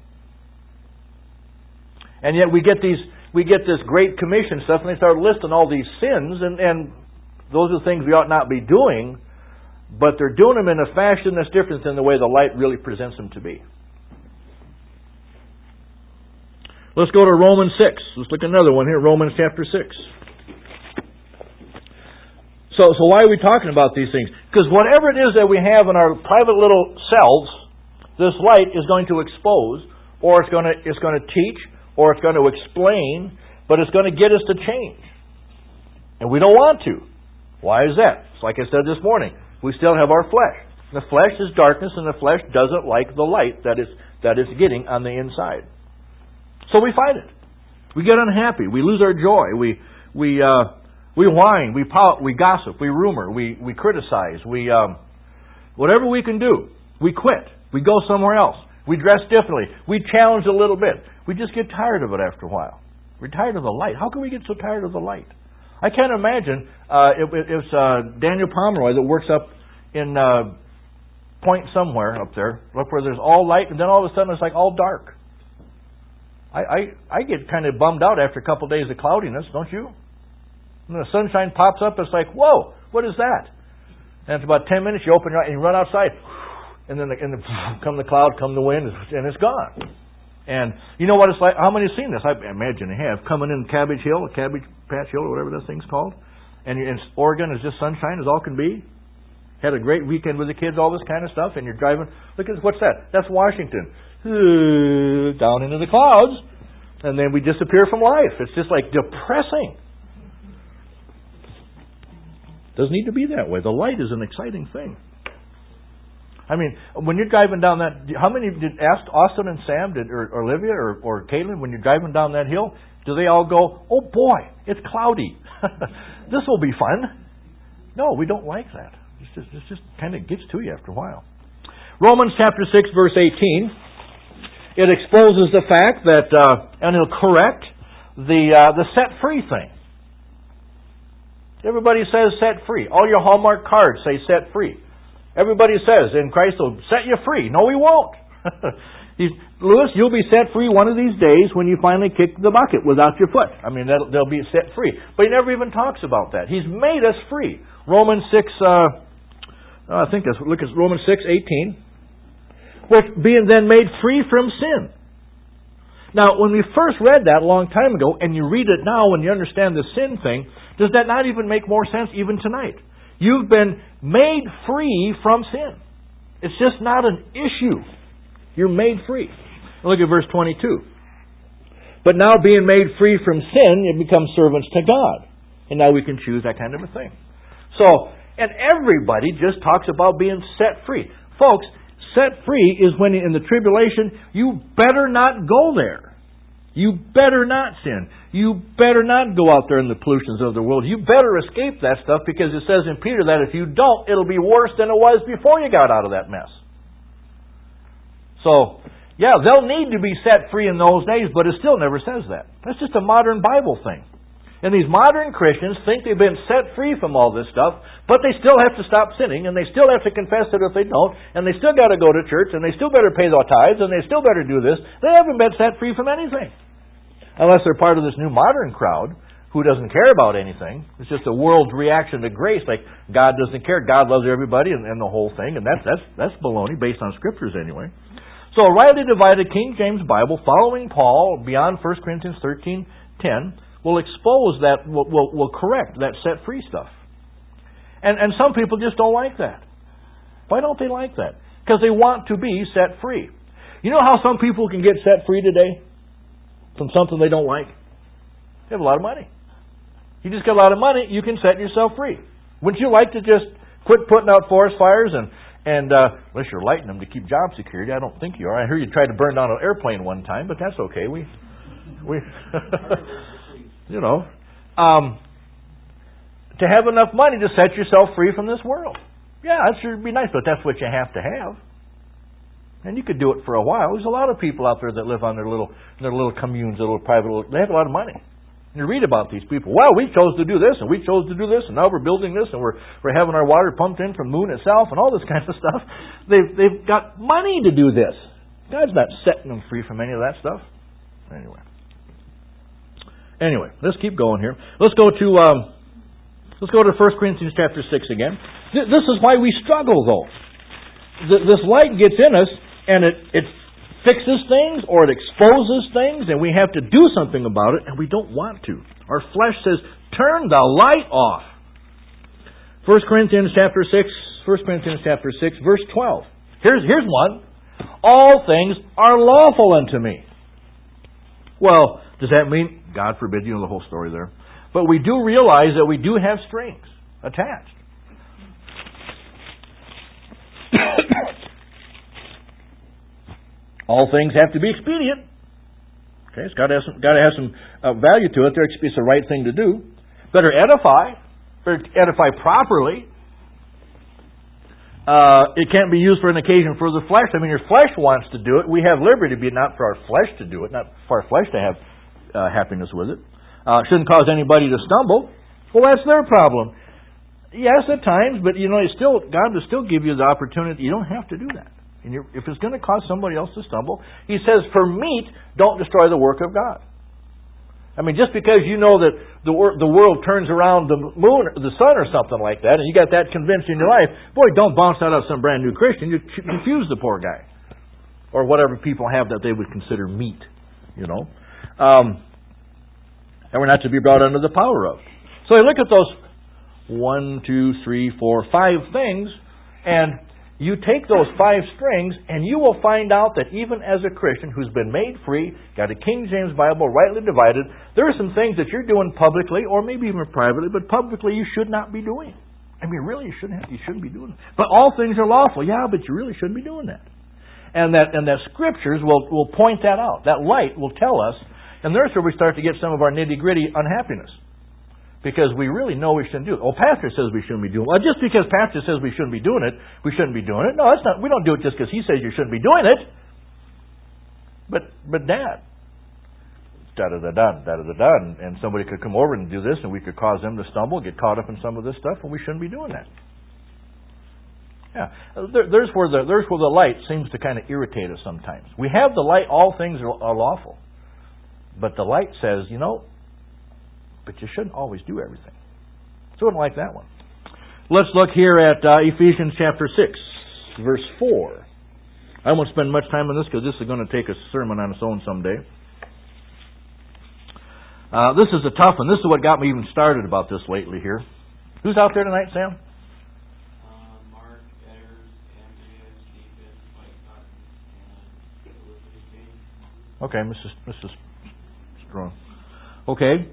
And yet we get this Great Commission stuff, and they start listing all these sins, and those are things we ought not be doing. But they're doing them in a fashion that's different than the way the light really presents them to be. Let's go to Romans 6. Let's look at another one here, Romans chapter 6. So why are we talking about these things? Because whatever it is that we have in our private little selves, this light is going to expose, or it's going to teach, or it's going to explain, but it's going to get us to change. And we don't want to. Why is that? It's like I said this morning. We still have our flesh. The flesh is darkness, and the flesh doesn't like the light that it's getting on the inside. So we fight it. We get unhappy. We lose our joy. We whine. We pout. We gossip. We rumor. We criticize. Whatever we can do. We quit. We go somewhere else. We dress differently. We challenge a little bit. We just get tired of it after a while. We're tired of the light. How can we get so tired of the light? I can't imagine it's Daniel Pomeroy that works up in Point somewhere up there, look where there's all light, and then all of a sudden it's like all dark. I get kind of bummed out after a couple of days of cloudiness, don't you? And the sunshine pops up, it's like, whoa, what is that? And it's about 10 minutes, you open your eyes and you run outside, and then come the cloud, come the wind, and it's gone. And you know what it's like? How many have seen this? I imagine they have. Coming in Cabbage Patch Hill, or whatever that thing's called. And in Oregon, it's just sunshine as all can be. Had a great weekend with the kids, all this kind of stuff. And you're driving. Look at what's that? That's Washington. Down into the clouds. And then we disappear from life. It's just like depressing. Doesn't need to be that way. The light is an exciting thing. I mean, when you're driving down that, how many did ask Austin and Sam, or Olivia or Caitlin, when you're driving down that hill, do they all go, oh boy, it's cloudy. This will be fun. No, we don't like that. It just kind of gets to you after a while. Romans chapter 6, verse 18, it exposes the fact that, and it'll correct the set free thing. Everybody says set free. All your Hallmark cards say set free. Everybody says, in Christ will set you free. No, He won't. Lewis, you'll be set free one of these days when you finally kick the bucket without your foot. I mean, they'll be set free. But He never even talks about that. He's made us free. Romans 6, look at Romans 6:18. Which being then made free from sin. Now, when we first read that a long time ago, and you read it now when you understand the sin thing, does that not even make more sense even tonight? You've been made free from sin. It's just not an issue. You're made free. Look at verse 22. But now being made free from sin, you become servants to God. And now we can choose that kind of a thing. So, and everybody just talks about being set free. Folks, set free is when in the tribulation, you better not go there. You better not sin. You better not go out there in the pollutions of the world. You better escape that stuff, because it says in Peter that if you don't, it'll be worse than it was before you got out of that mess. So, yeah, they'll need to be set free in those days, but it still never says that. That's just a modern Bible thing. And these modern Christians think they've been set free from all this stuff, but they still have to stop sinning, and they still have to confess it if they don't, and they still got to go to church, and they still better pay their tithes, and they still better do this. They haven't been set free from anything. Unless they're part of this new modern crowd who doesn't care about anything. It's just a world's reaction to grace, like God doesn't care, God loves everybody, and the whole thing, and that's baloney, based on Scriptures anyway. So a rightly divided King James Bible, following Paul, beyond 1 Corinthians 13:10, will expose that, will correct that set free stuff. And some people just don't like that. Why don't they like that? Because they want to be set free. You know how some people can get set free today from something they don't like? They have a lot of money. You just get a lot of money, you can set yourself free. Wouldn't you like to just quit putting out forest fires and unless you're lighting them to keep job security? I don't think you are. I heard you tried to burn down an airplane one time, but that's okay. We you know, to have enough money to set yourself free from this world. Yeah, that should be nice, but that's what you have to have. And you could do it for a while. There's a lot of people out there that live on their little communes, their little private. They have a lot of money. And you read about these people. Well, we chose to do this, and we chose to do this, and now we're building this, and we're having our water pumped in from the moon itself, and all this kind of stuff. They've got money to do this. God's not setting them free from any of that stuff. Anyway, let's keep going here. Let's go to 1 Corinthians chapter 6 again. This is why we struggle, though. This light gets in us, and it fixes things, or it exposes things, and we have to do something about it, and we don't want to. Our flesh says, turn the light off. 1 Corinthians chapter 6, verse 12. Here's one. All things are lawful unto me. Well, does that mean, God forbid, you know the whole story there. But we do realize that we do have strings attached. All things have to be expedient. Okay, it's got to have some value to it. It's the right thing to do. Better edify properly. It can't be used for an occasion for the flesh. I mean, your flesh wants to do it. We have liberty, but not for our flesh to do it, not for our flesh to have happiness with it. Shouldn't cause anybody to stumble. Well, that's their problem. Yes, at times, but you know, God will still give you the opportunity. You don't have to do that. And if it's going to cause somebody else to stumble, He says, for meat, don't destroy the work of God. I mean, just because you know that the world turns around the moon, the sun or something like that, and you got that convinced in your life, boy, don't bounce that out some brand new Christian. You confuse the poor guy. Or whatever people have that they would consider meat, you know. And we're not to be brought under the power of. So you look at those 5 things, and you take those 5 strings, and you will find out that even as a Christian who's been made free, got a King James Bible rightly divided, there are some things that you're doing publicly, or maybe even privately, but publicly you should not be doing. I mean, really, you shouldn't be doing it. But all things are lawful. Yeah, but you really shouldn't be doing that. And that Scriptures will point that out. That light will tell us, and there's where we start to get some of our nitty-gritty unhappiness. Because we really know we shouldn't do it. Well, Pastor says we shouldn't be doing it. Well, just because Pastor says we shouldn't be doing it, we shouldn't be doing it. No, that's not. We don't do it just because he says you shouldn't be doing it. But Dad, da-da-da-da, da-da-da-da, and somebody could come over and do this, and we could cause them to stumble, get caught up in some of this stuff, and we shouldn't be doing that. Yeah, there's where the light seems to kind of irritate us sometimes. We have the light; all things are lawful, but the light says, but you shouldn't always do everything. So I wouldn't like that one. Let's look here at Ephesians chapter 6, verse 4. I won't spend much time on this because this is going to take a sermon on its own someday. This is a tough one. This is what got me even started about this lately here. Who's out there tonight, Sam? Mark, Edders, Andrea, Stephen, Mike Cotton, and Elizabeth Bain. Okay, Mrs. Strong. Okay.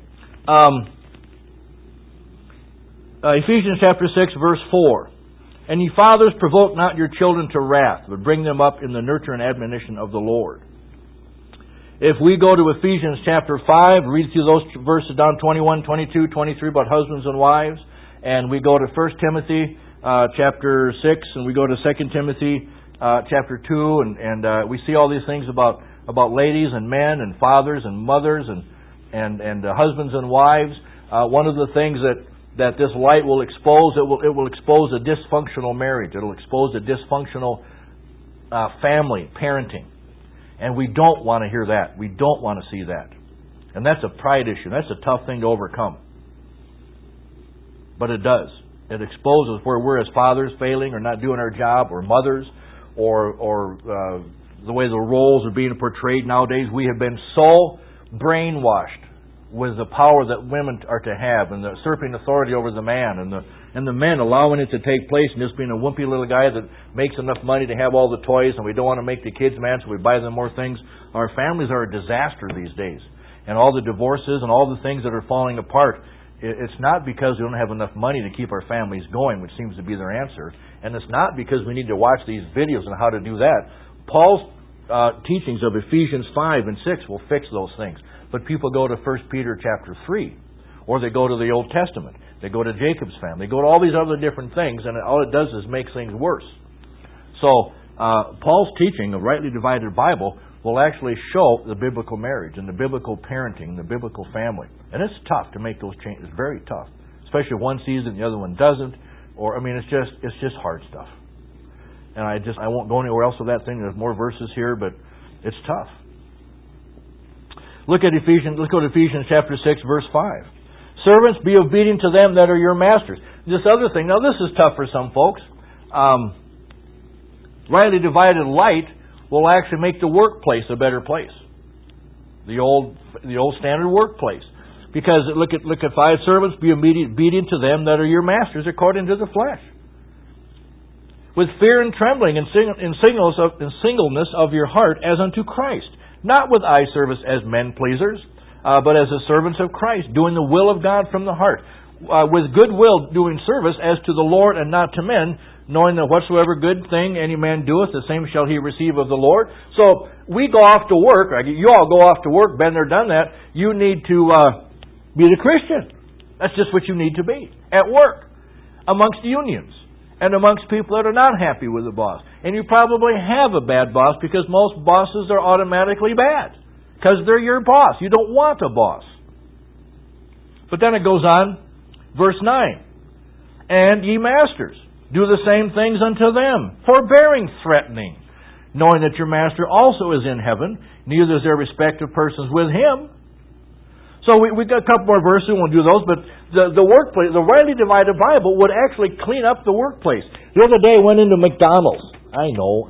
Ephesians chapter 6, verse 4. And ye fathers, provoke not your children to wrath, but bring them up in the nurture and admonition of the Lord. If we go to Ephesians chapter 5, read through those verses down 21, 22, 23 about husbands and wives, and we go to 1 Timothy chapter 6, and we go to 2 Timothy chapter 2, and we see all these things about ladies and men and fathers and mothers and husbands and wives. One of the things that this light will expose, it will expose a dysfunctional marriage. It'll expose a dysfunctional family, parenting. And we don't want to hear that. We don't want to see that. And that's a pride issue. That's a tough thing to overcome. But it does. It exposes where we're as fathers failing or not doing our job, or mothers, or the way the roles are being portrayed nowadays. We have been so brainwashed with the power that women are to have, and the usurping authority over the man, and the men allowing it to take place, and just being a wimpy little guy that makes enough money to have all the toys, and we don't want to make the kids mad, so we buy them more things. Our families are a disaster these days. And all the divorces and all the things that are falling apart, it's not because we don't have enough money to keep our families going, which seems to be their answer. And it's not because we need to watch these videos on how to do that. Paul's teachings of Ephesians 5 and 6 will fix those things. But people go to 1 Peter chapter 3, or they go to the Old Testament. They go to Jacob's family. They go to all these other different things, and all it does is make things worse. So Paul's teaching, a rightly divided Bible, will actually show the biblical marriage and the biblical parenting, the biblical family. And it's tough to make those changes. It's very tough, especially if one sees it and the other one doesn't. It's just hard stuff. And I won't go anywhere else with that thing. There's more verses here, but it's tough. Let's go to Ephesians chapter 6, verse 5. Servants, be obedient to them that are your masters. This other thing, now this is tough for some folks. Rightly divided light will actually make the workplace a better place. The old standard workplace. Because look at 5. Servants, be obedient to them that are your masters according to the flesh, with fear and trembling and singleness of your heart as unto Christ, not with eye service as men pleasers, but as the servants of Christ, doing the will of God from the heart, with good will doing service as to the Lord and not to men, knowing that whatsoever good thing any man doeth, the same shall he receive of the Lord. So we go off to work, you all go off to work, been there, done that. You need to be the Christian. That's just what you need to be at work, amongst unions, and amongst people that are not happy with the boss. And you probably have a bad boss, because most bosses are automatically bad, because they're your boss. You don't want a boss. But then it goes on, verse 9. And ye masters, do the same things unto them, forbearing threatening, knowing that your master also is in heaven, neither is there respect of persons with him. So we've got a couple more verses, we won't do those, but the workplace, the rightly divided Bible would actually clean up the workplace. The other day I went into McDonald's. I know.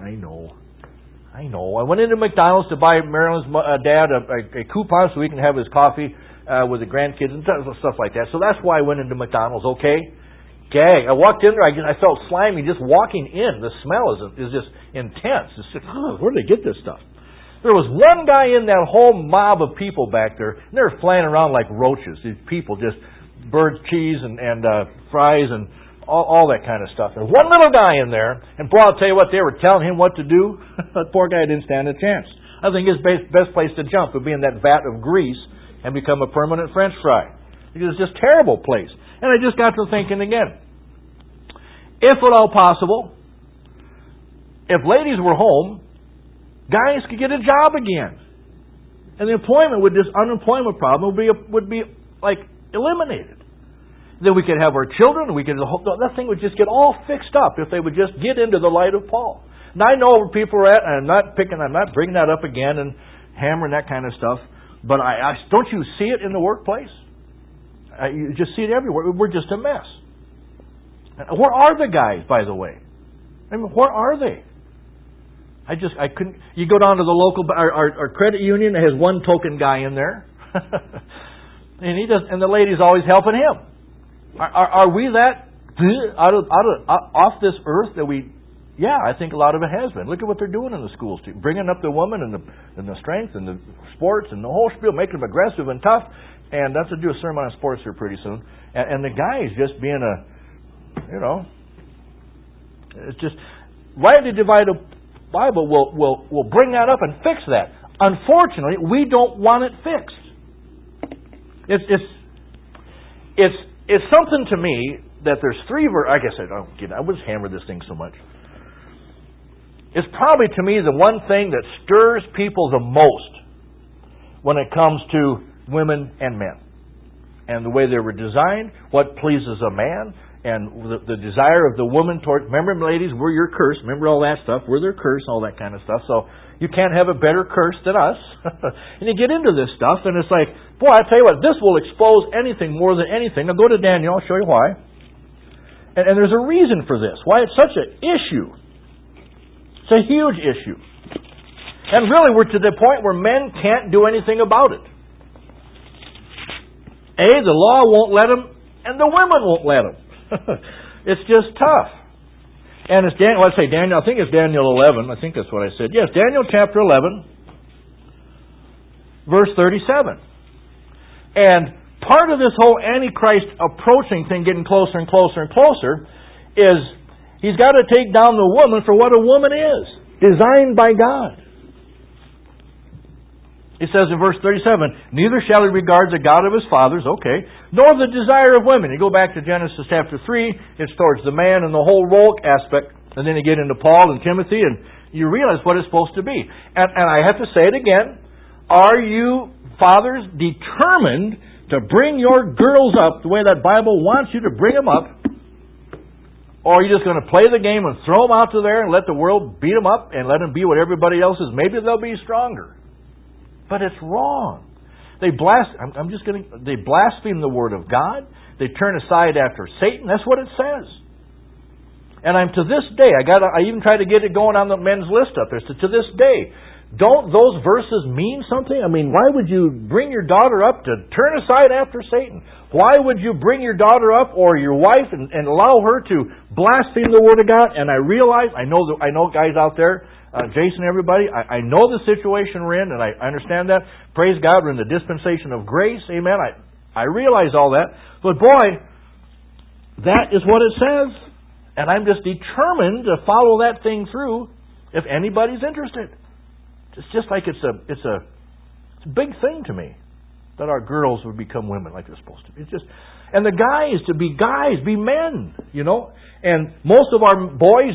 I went into McDonald's to buy Marilyn's dad a coupon so he can have his coffee with the grandkids and stuff like that. So that's why I went into McDonald's, okay? Gag. I walked in there, I felt slimy just walking in. The smell is just intense. It's just, where did they get this stuff? There was one guy in that whole mob of people back there, and they were flying around like roaches. These people just, bird cheese and fries and all that kind of stuff. There's one little guy in there, and boy, I'll tell you what, they were telling him what to do. That poor guy didn't stand a chance. I think his best place to jump would be in that vat of grease and become a permanent French fry. It's just a terrible place. And I just got to thinking again, if at all possible, if ladies were home, guys could get a job again. And the unemployment problem would be like eliminated. Then we could have our children, that thing would just get all fixed up if they would just get into the light of Paul. Now I know where people are at, and I'm not bringing that up again and hammering that kind of stuff, but don't you see it in the workplace? You just see it everywhere. We're just a mess. Where are the guys, by the way? I mean, where are they? I couldn't. You go down to the local, our credit union has one token guy in there, and and the lady's always helping him. Are we that off this earth that we? Yeah, I think a lot of it has been. Look at what they're doing in the schools, too. Bringing up the woman and the strength and the sports and the whole spiel, making them aggressive and tough. And that's to do a sermon on sports here pretty soon. And the guy is just being it's just rightly divided Bible will bring that up and fix that. Unfortunately, we don't want it fixed. It's something to me that there's three. I guess I would hammer this thing so much. It's probably to me the one thing that stirs people the most when it comes to women and men, and the way they were designed, what pleases a man, and the desire of the woman toward. Remember, ladies, we're your curse. Remember all that stuff. We're their curse, all that kind of stuff. So you can't have a better curse than us. And you get into this stuff, and it's like, boy, I tell you what, this will expose anything more than anything. Now go to Daniel. I'll show you why. And there's a reason for this. Why it's such an issue. It's a huge issue. And really, we're to the point where men can't do anything about it. The law won't let them, and the women won't let them. It's just tough. And it's Daniel. Let's say Daniel. I think it's Daniel 11. I think that's what I said. Yes, Daniel chapter 11, verse 37. And part of this whole Antichrist approaching thing, getting closer and closer and closer, is he's got to take down the woman for what a woman is, designed by God. He says in verse 37, neither shall he regard the God of his fathers, nor the desire of women. You go back to Genesis chapter 3, it's towards the man and the whole role aspect. And then you get into Paul and Timothy, and you realize what it's supposed to be. And I have to say it again, are you fathers determined to bring your girls up the way that Bible wants you to bring them up? Or are you just going to play the game and throw them out to there and let the world beat them up and let them be what everybody else is? Maybe they'll be stronger. But it's wrong. They blaspheme the Word of God. They turn aside after Satan. That's what it says. And to this day, I even tried to get it going on the men's list up there. So to this day, don't those verses mean something? I mean, why would you bring your daughter up to turn aside after Satan? Why would you bring your daughter up or your wife and allow her to blaspheme the Word of God? And I realize, I know guys out there, Jason, everybody, I know the situation we're in, and I understand that. Praise God, we're in the dispensation of grace. Amen. I realize all that. But boy, that is what it says. And I'm just determined to follow that thing through if anybody's interested. It's just like it's a big thing to me that our girls would become women like they're supposed to. It's just, and the guys to be guys, be men, And most of our boys,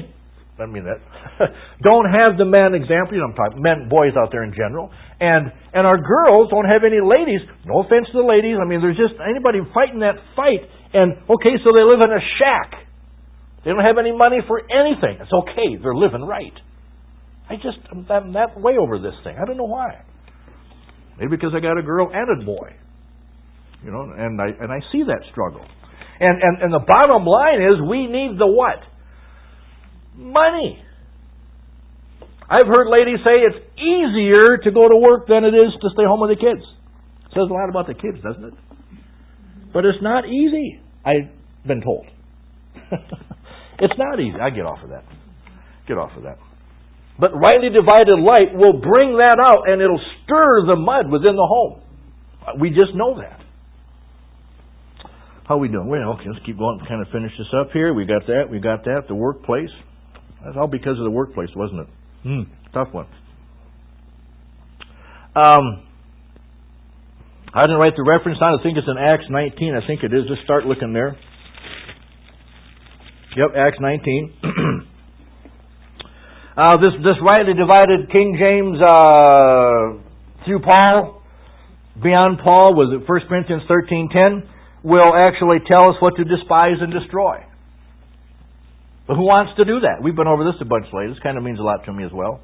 don't have the man example. I'm talking boys out there in general. And our girls don't have any ladies. No offense to the ladies. There's just anybody fighting that fight. And, so they live in a shack. They don't have any money for anything. It's okay. They're living right. I'm that way over this thing. I don't know why. Maybe because I got a girl and a boy. And I see that struggle. And the bottom line is we need the what? Money. I've heard ladies say it's easier to go to work than it is to stay home with the kids. It says a lot about the kids, doesn't it? But it's not easy, I've been told. It's not easy. I get off of that. But rightly divided light will bring that out, and it'll stir the mud within the home. We just know that. How are we doing? Well, okay, let's keep going. Kind of finish this up here. We got that. The workplace. That's all because of the workplace, wasn't it? Tough one. I didn't write the reference down. I think it's in Acts 19. I think it is. Just start looking there. Yep, Acts 19. This rightly divided King James through Paul, beyond Paul, was it 1 Corinthians 13:10, will actually tell us what to despise and destroy. But who wants to do that? We've been over this a bunch lately. This kind of means a lot to me as well.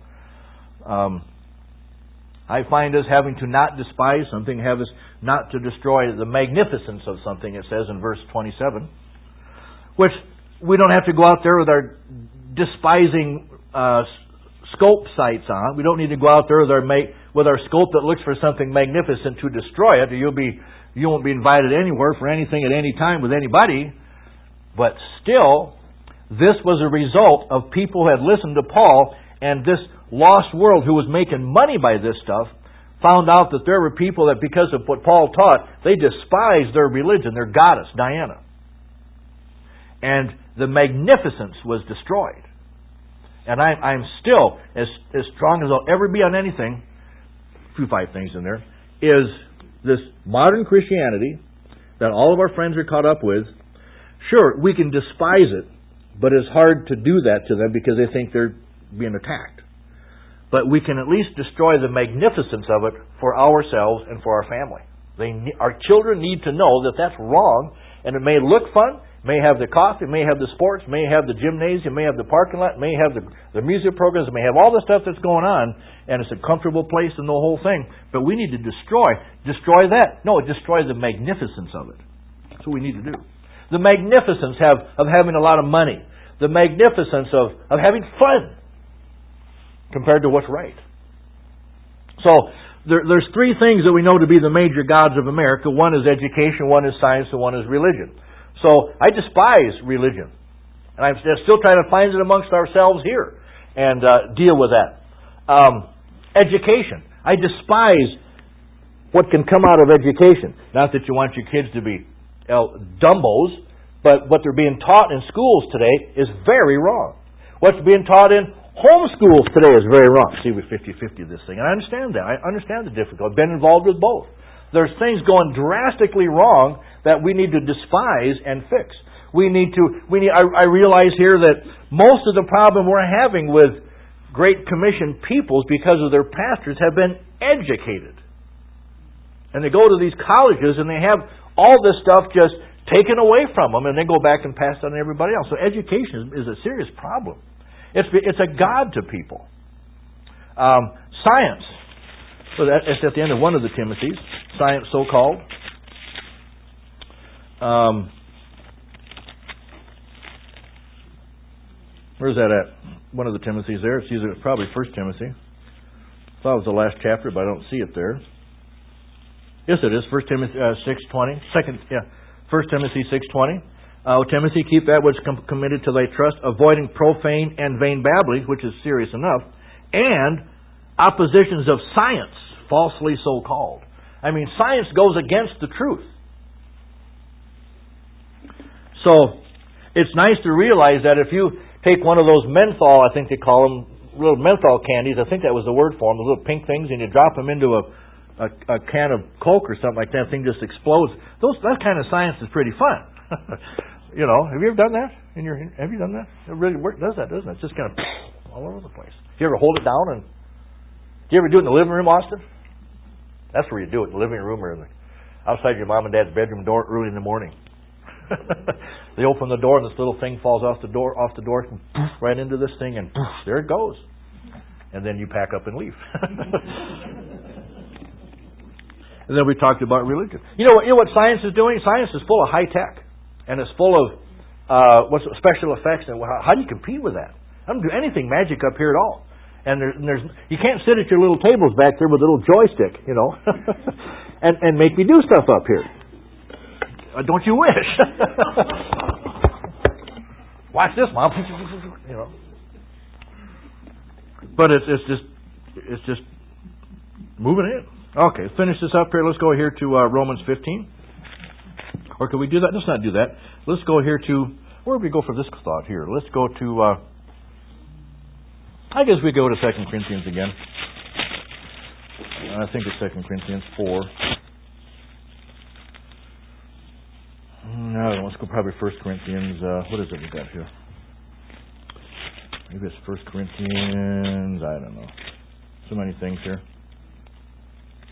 I find us having to not despise something, have us not to destroy the magnificence of something, it says in verse 27, which we don't have to go out there with our despising scope sights on. We don't need to go out there with our scope that looks for something magnificent to destroy it, or you won't be invited anywhere for anything at any time with anybody. But still, this was a result of people who had listened to Paul, and this lost world who was making money by this stuff found out that there were people that, because of what Paul taught, they despised their religion, their goddess, Diana. And the magnificence was destroyed. And I'm still as strong as I'll ever be on anything, five things in there, is this modern Christianity that all of our friends are caught up with. Sure, we can despise it, but it's hard to do that to them because they think they're being attacked. But we can at least destroy the magnificence of it for ourselves and for our family. Our children need to know that that's wrong, and it may look fun, may have the coffee, may have the sports, may have the gymnasium, may have the parking lot, may have the music programs, may have all the stuff that's going on, and it's a comfortable place and the whole thing. But we need to destroy that. No, destroy the magnificence of it. That's what we need to do. The magnificence of having a lot of money. The magnificence of having fun compared to what's right. So there's three things that we know to be the major gods of America. One is education, one is science, and one is religion. So I despise religion. And I'm still trying to find it amongst ourselves here and deal with that. Education. I despise what can come out of education. Not that you want your kids to be dumbos, but what they're being taught in schools today is very wrong. What's being taught in homeschools today is very wrong. See, we're 50-50 this thing. And I understand that. I understand the difficulty. I've been involved with both. There's things going drastically wrong that we need to despise and fix. I realize here that most of the problem we're having with Great Commission peoples because of their pastors have been educated. And they go to these colleges and they have all this stuff just taken away from them, and they go back and pass it on to everybody else. So education is a serious problem. It's a god to people. Science. So it's at the end of one of the Timothys. Science, so-called. Where's that at? One of the Timothys there. It's probably 1 Timothy. I thought it was the last chapter, but I don't see it there. Yes, it is. 1 Timothy 6:20. 1 Timothy 6:20. Timothy, keep that which committed to thy trust, avoiding profane and vain babbling, which is serious enough, and oppositions of science, falsely so called. I mean, science goes against the truth. So, it's nice to realize that if you take one of those menthol, I think they call them, little menthol candies, I think that was the word for them, the little pink things, and you drop them into a can of Coke or something like that, thing just explodes. That kind of science is pretty fun. You know, have you ever done that? Have you done that? It really does that, doesn't it? It's just kind of all over the place. Do you ever hold it down? Do you ever do it in the living room, Austin? That's where you do it, in the living room or outside your mom and dad's bedroom door early in the morning. They open the door and this little thing falls off the door, and right into this thing, and there it goes. And then you pack up and leave. And then we talked about religion. You know what science is doing? Science is full of high tech. And it's full of special effects. And how do you compete with that? I don't do anything magic up here at all. And you can't sit at your little tables back there with a little joystick, you know, and make me do stuff up here. Don't you wish? Watch this, Mom. You know. But it's just moving in. Okay, finish this up here. Let's go here to Romans 15. Or can we do that? Let's not do that. Let's go here to, where do we go for this thought here? Let's go to, I guess we go to 2 Corinthians again. I think it's 2 Corinthians 4. No, let's go probably 1 Corinthians, what is it we got here? Maybe it's 1 Corinthians, I don't know. So many things here.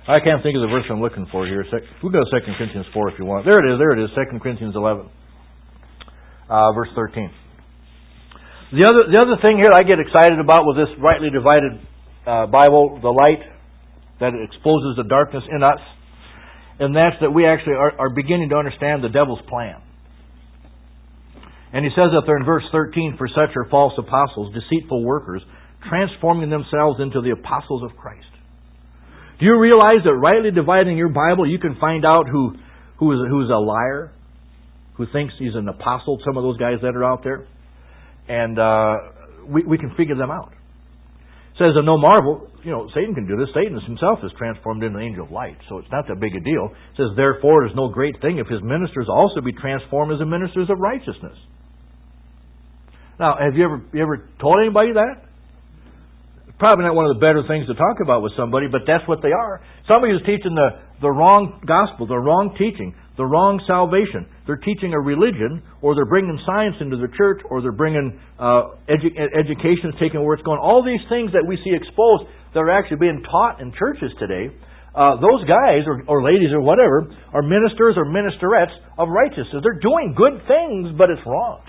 I can't think of the verse I'm looking for here. We'll go to 2 Corinthians 4 if you want. There it is, 2 Corinthians 11, verse 13. The other thing here I get excited about with this rightly divided Bible, the light, that it exposes the darkness in us, and that's that we actually are beginning to understand the devil's plan. And he says up there in verse 13, for such are false apostles, deceitful workers, transforming themselves into the apostles of Christ. Do you realize that rightly dividing your Bible, you can find out who's a liar, who thinks he's an apostle, some of those guys that are out there? And we can figure them out. It says, and no marvel, Satan can do this. Satan himself is transformed into an angel of light, so it's not that big a deal. It says, therefore, it is no great thing if his ministers also be transformed as the ministers of righteousness. Now, have you ever told anybody that? Probably not one of the better things to talk about with somebody, but that's what they are. Somebody who's teaching the wrong gospel, the wrong teaching, the wrong salvation. They're teaching a religion, or they're bringing science into the church, or they're bringing education, taking where it's going. All these things that we see exposed that are actually being taught in churches today, those guys, or ladies, or whatever, are ministers or ministerettes of righteousness. They're doing good things, but it's wrong.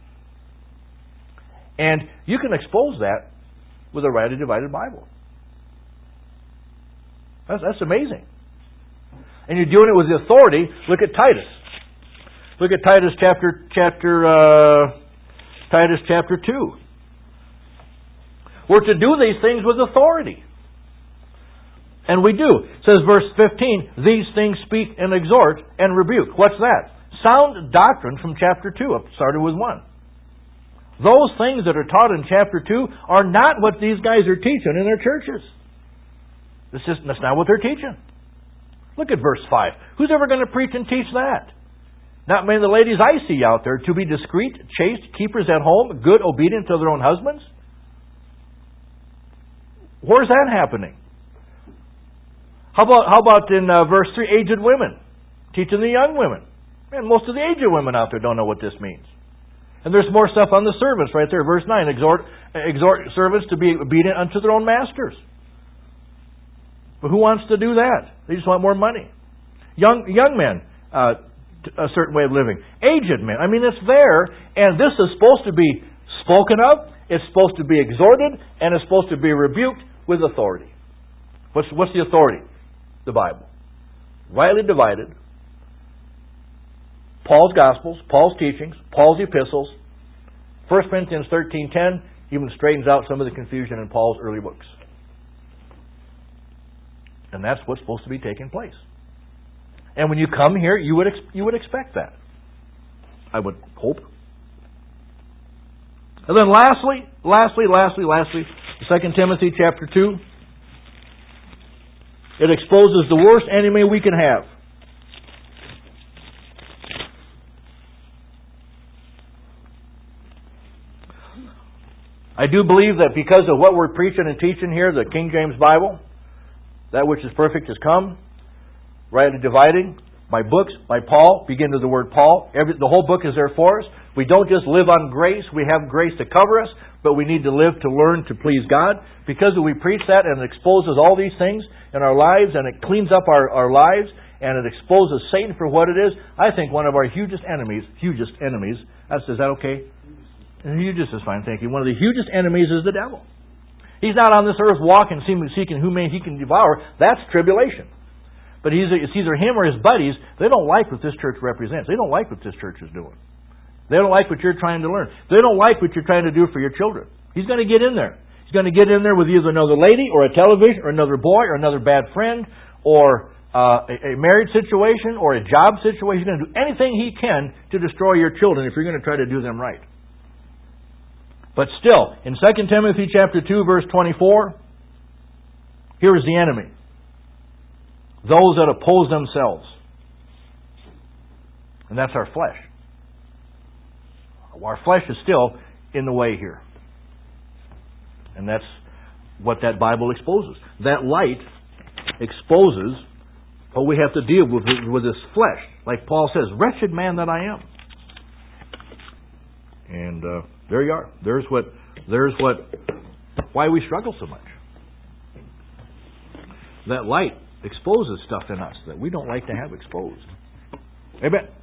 And you can expose that with a rightly divided Bible. That's amazing. And you're doing it with the authority. Look at Titus. Look at Titus chapter 2. We're to do these things with authority. And we do. It says verse 15, these things speak and exhort and rebuke. What's that? Sound doctrine from chapter 2. It started with 1. Those things that are taught in chapter 2 are not what these guys are teaching in their churches. That's not what they're teaching. Look at verse 5. Who's ever going to preach and teach that? Not many of the ladies I see out there. To be discreet, chaste, keepers at home, good, obedient to their own husbands. Where's that happening? How about in verse 3, aged women? Teaching the young women. Man, most of the aged women out there don't know what this means. And there's more stuff on the servants right there. Verse 9, exhort servants to be obedient unto their own masters. But who wants to do that? They just want more money. Young men, a certain way of living. Aged men. I mean, it's there, and this is supposed to be spoken of, it's supposed to be exhorted, and it's supposed to be rebuked with authority. What's the authority? The Bible. Rightly divided. Paul's Gospels, Paul's teachings, Paul's epistles. 1 Corinthians 13:10 even straightens out some of the confusion in Paul's early books. And that's what's supposed to be taking place. And when you come here, you would expect that. I would hope. And then lastly, 2 Timothy chapter 2. It exposes the worst enemy we can have. I do believe that because of what we're preaching and teaching here, the King James Bible, that which is perfect has come, rightly dividing, by books, by Paul, begin with the word Paul. The whole book is there for us. We don't just live on grace. We have grace to cover us, but we need to live to learn to please God. Because we preach that and it exposes all these things in our lives and it cleans up our lives and it exposes Satan for what it is, I think one of our hugest enemies, is that okay? Hugest is fine, thank you. One of the hugest enemies is the devil. He's not on this earth walking, seeking whom he can devour. That's tribulation. But it's either him or his buddies. They don't like what this church represents. They don't like what this church is doing. They don't like what you're trying to learn. They don't like what you're trying to do for your children. He's going to get in there. He's going to get in there with either another lady or a television or another boy or another bad friend or a marriage situation or a job situation. He's going to do anything he can to destroy your children if you're going to try to do them right. But still, in 2 Timothy chapter 2, verse 24, here is the enemy. Those that oppose themselves. And that's our flesh. Our flesh is still in the way here. And that's what that Bible exposes. That light exposes what we have to deal with this flesh. Like Paul says, wretched man that I am. And there you are. There's why we struggle so much. That light exposes stuff in us that we don't like to have exposed. Amen.